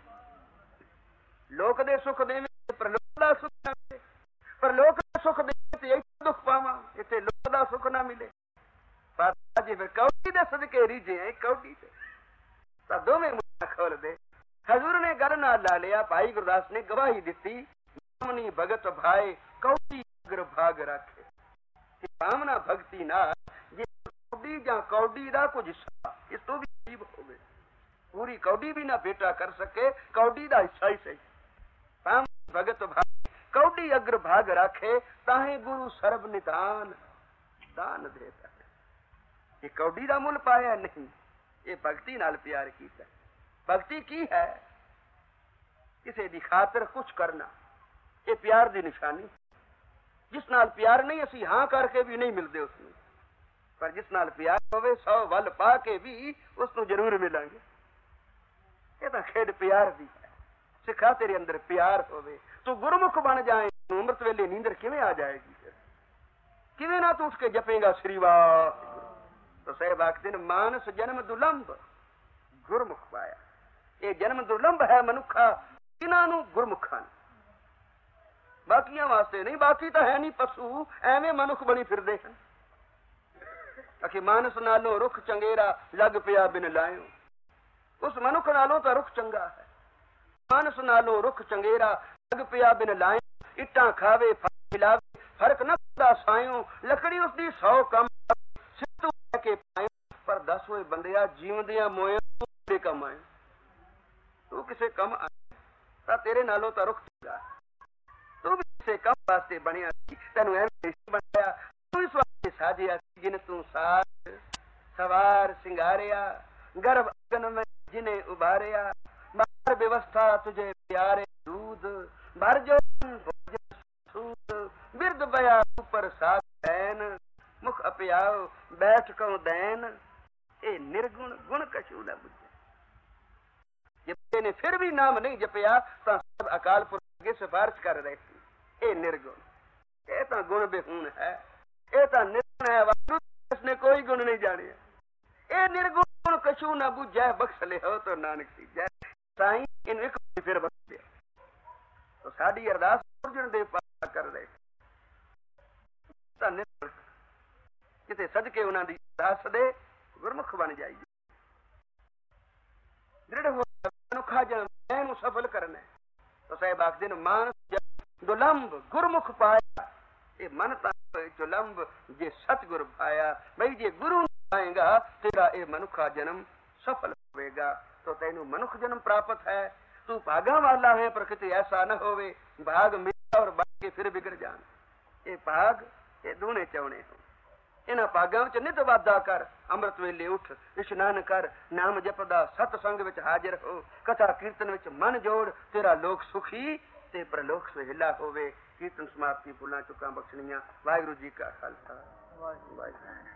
लोक दे सुख दे प्रलोक दा सुख ना मिले पर लोक दा सुख दे ते इत्थे दुख पावां इत्थे लोक दा सुख ना मिले। पर अजे फिर कौडी दे सदके रीजे है कौडी ते तां दोवें मुठा खोल दे। हजूर ने गल नाल ला लिया। भाई गुरदास ने गवाही दिती बामनी भगत भाई कौडी अगर भाग रखे। बामना भक्ति नाल जे कौडी जां कौडी दा कुछ हिस्सा इस तो भी नसीब होवे। पूरी कौडी भी ना बेटा कर सके कौडी दा हिस्सा ही सही। बामनी भगत भाई कौडी अग्र भाग रखे ताहे गुरु सर्व निदान दान देता। ये कौडी दा मुल पाया नहीं ये भक्ति नाल प्यार कीता। भक्ति की है किसी दी खातिर कुछ करना ये प्यार दी निशानी। जिस नाल प्यार नहीं असी हां करके भी नहीं मिलते उसमें पर जिस नाल प्यार होवे सौ वल पा के भी उसनू जरूर मिलेंगे। ये तो खेड प्यार दी है। सिखा तेरे अंदर प्यार होवे तू गुरमुख बन जाए अमृत वेले नींदर किवें आ जाएगी किवें ना तू उठ के जपेगा श्री वाहिगुरू। तो साहब आखदे ने मानस जन्म दुलंभ गुरमुख पाया। ये जन्म दुर्लभ है मनुखा इन्हां नू गुरमुखां बाकियां वास्ते नहीं। बाकी तो है नहीं पशु एवें मनुख बनी फिरदे हैं। अखी मानस नालों रुख चंगेरा लग पिया बिन लायो। उस मनुख नालों तो रुख चंगा है। मानस नालों रुख चंगेरा लग पिया बिन लायो। इट्टां खावे फल खिलावे फर्क न पता सायो। लकड़ी उसदी सौ कम सिद्धू के पायो पर दस होए बंदिया जीवदियां मोए तू कम आए। तू किसे कम आए ता तेरे नालों तो रुख चंगा। तू भी किसे कम वास्ते बनिया तेनू एवें बनाया। तू इस वास्ते साजिया जिन तू साज सवार सिंगारिया गर्भ अगन में जिन्हें उबारिया। बार व्यवस्था तुझे प्यारे दूध भर जो भोजन सूद बिरद बया ऊपर साथ ऐन मुख अपियाओ बैठ कौ दैन ए निर्गुण गुण कछु न बुझे। जपे ने फिर भी नाम नहीं जपया तो सब अकाल पुरख अगे सिफारिश कर रहे थे। ए निर्गुण ए तो गुण बेहून है, ए तो निर्गुण है, वाहिगुरू इसने कोई गुण नहीं जाने। ए निर्गुण गुण कछु न बुझे बख्श ले हो तो नानक सी जय साईं इन एक फिर बख्श दे। तो साडी अरदास अर्जुन देव पाठ कर रहे धन्य किते सदके उन्हां दी अरदास दे गुरमुख बन जाइए। दृढ़ हो मनुखा जन्म मैनू सफल करना। तो साहिब आखदे ने मानस दुलंब गुरमुख पाया ये मन दुलंब जे सतगुर पाया। भाई जे गुरु पाएगा तेरा ये मनुखा जन्म सफल होगा। तो तेनू मनुख जन्म प्राप्त है। तू भागा वाला है पर किते ऐसा न होवे भाग मेरा और बाकी के फिर बिगड़ जान। ये भाग ये दूने चौने हो। इन्हां भागां विच नित वाधा कर, अमृत वेले उठ, इशनान कर, नाम जपदा सतसंग विच हाजिर हो, कथा कीर्तन विच मन जोड़, तेरा लोक सुखी ते परलोक सुहेला होवे। कीर्तन समाप्ति फुलां चुकां बख्शणियां। वाहिगुरू जी का खालसा वाहिगुरू।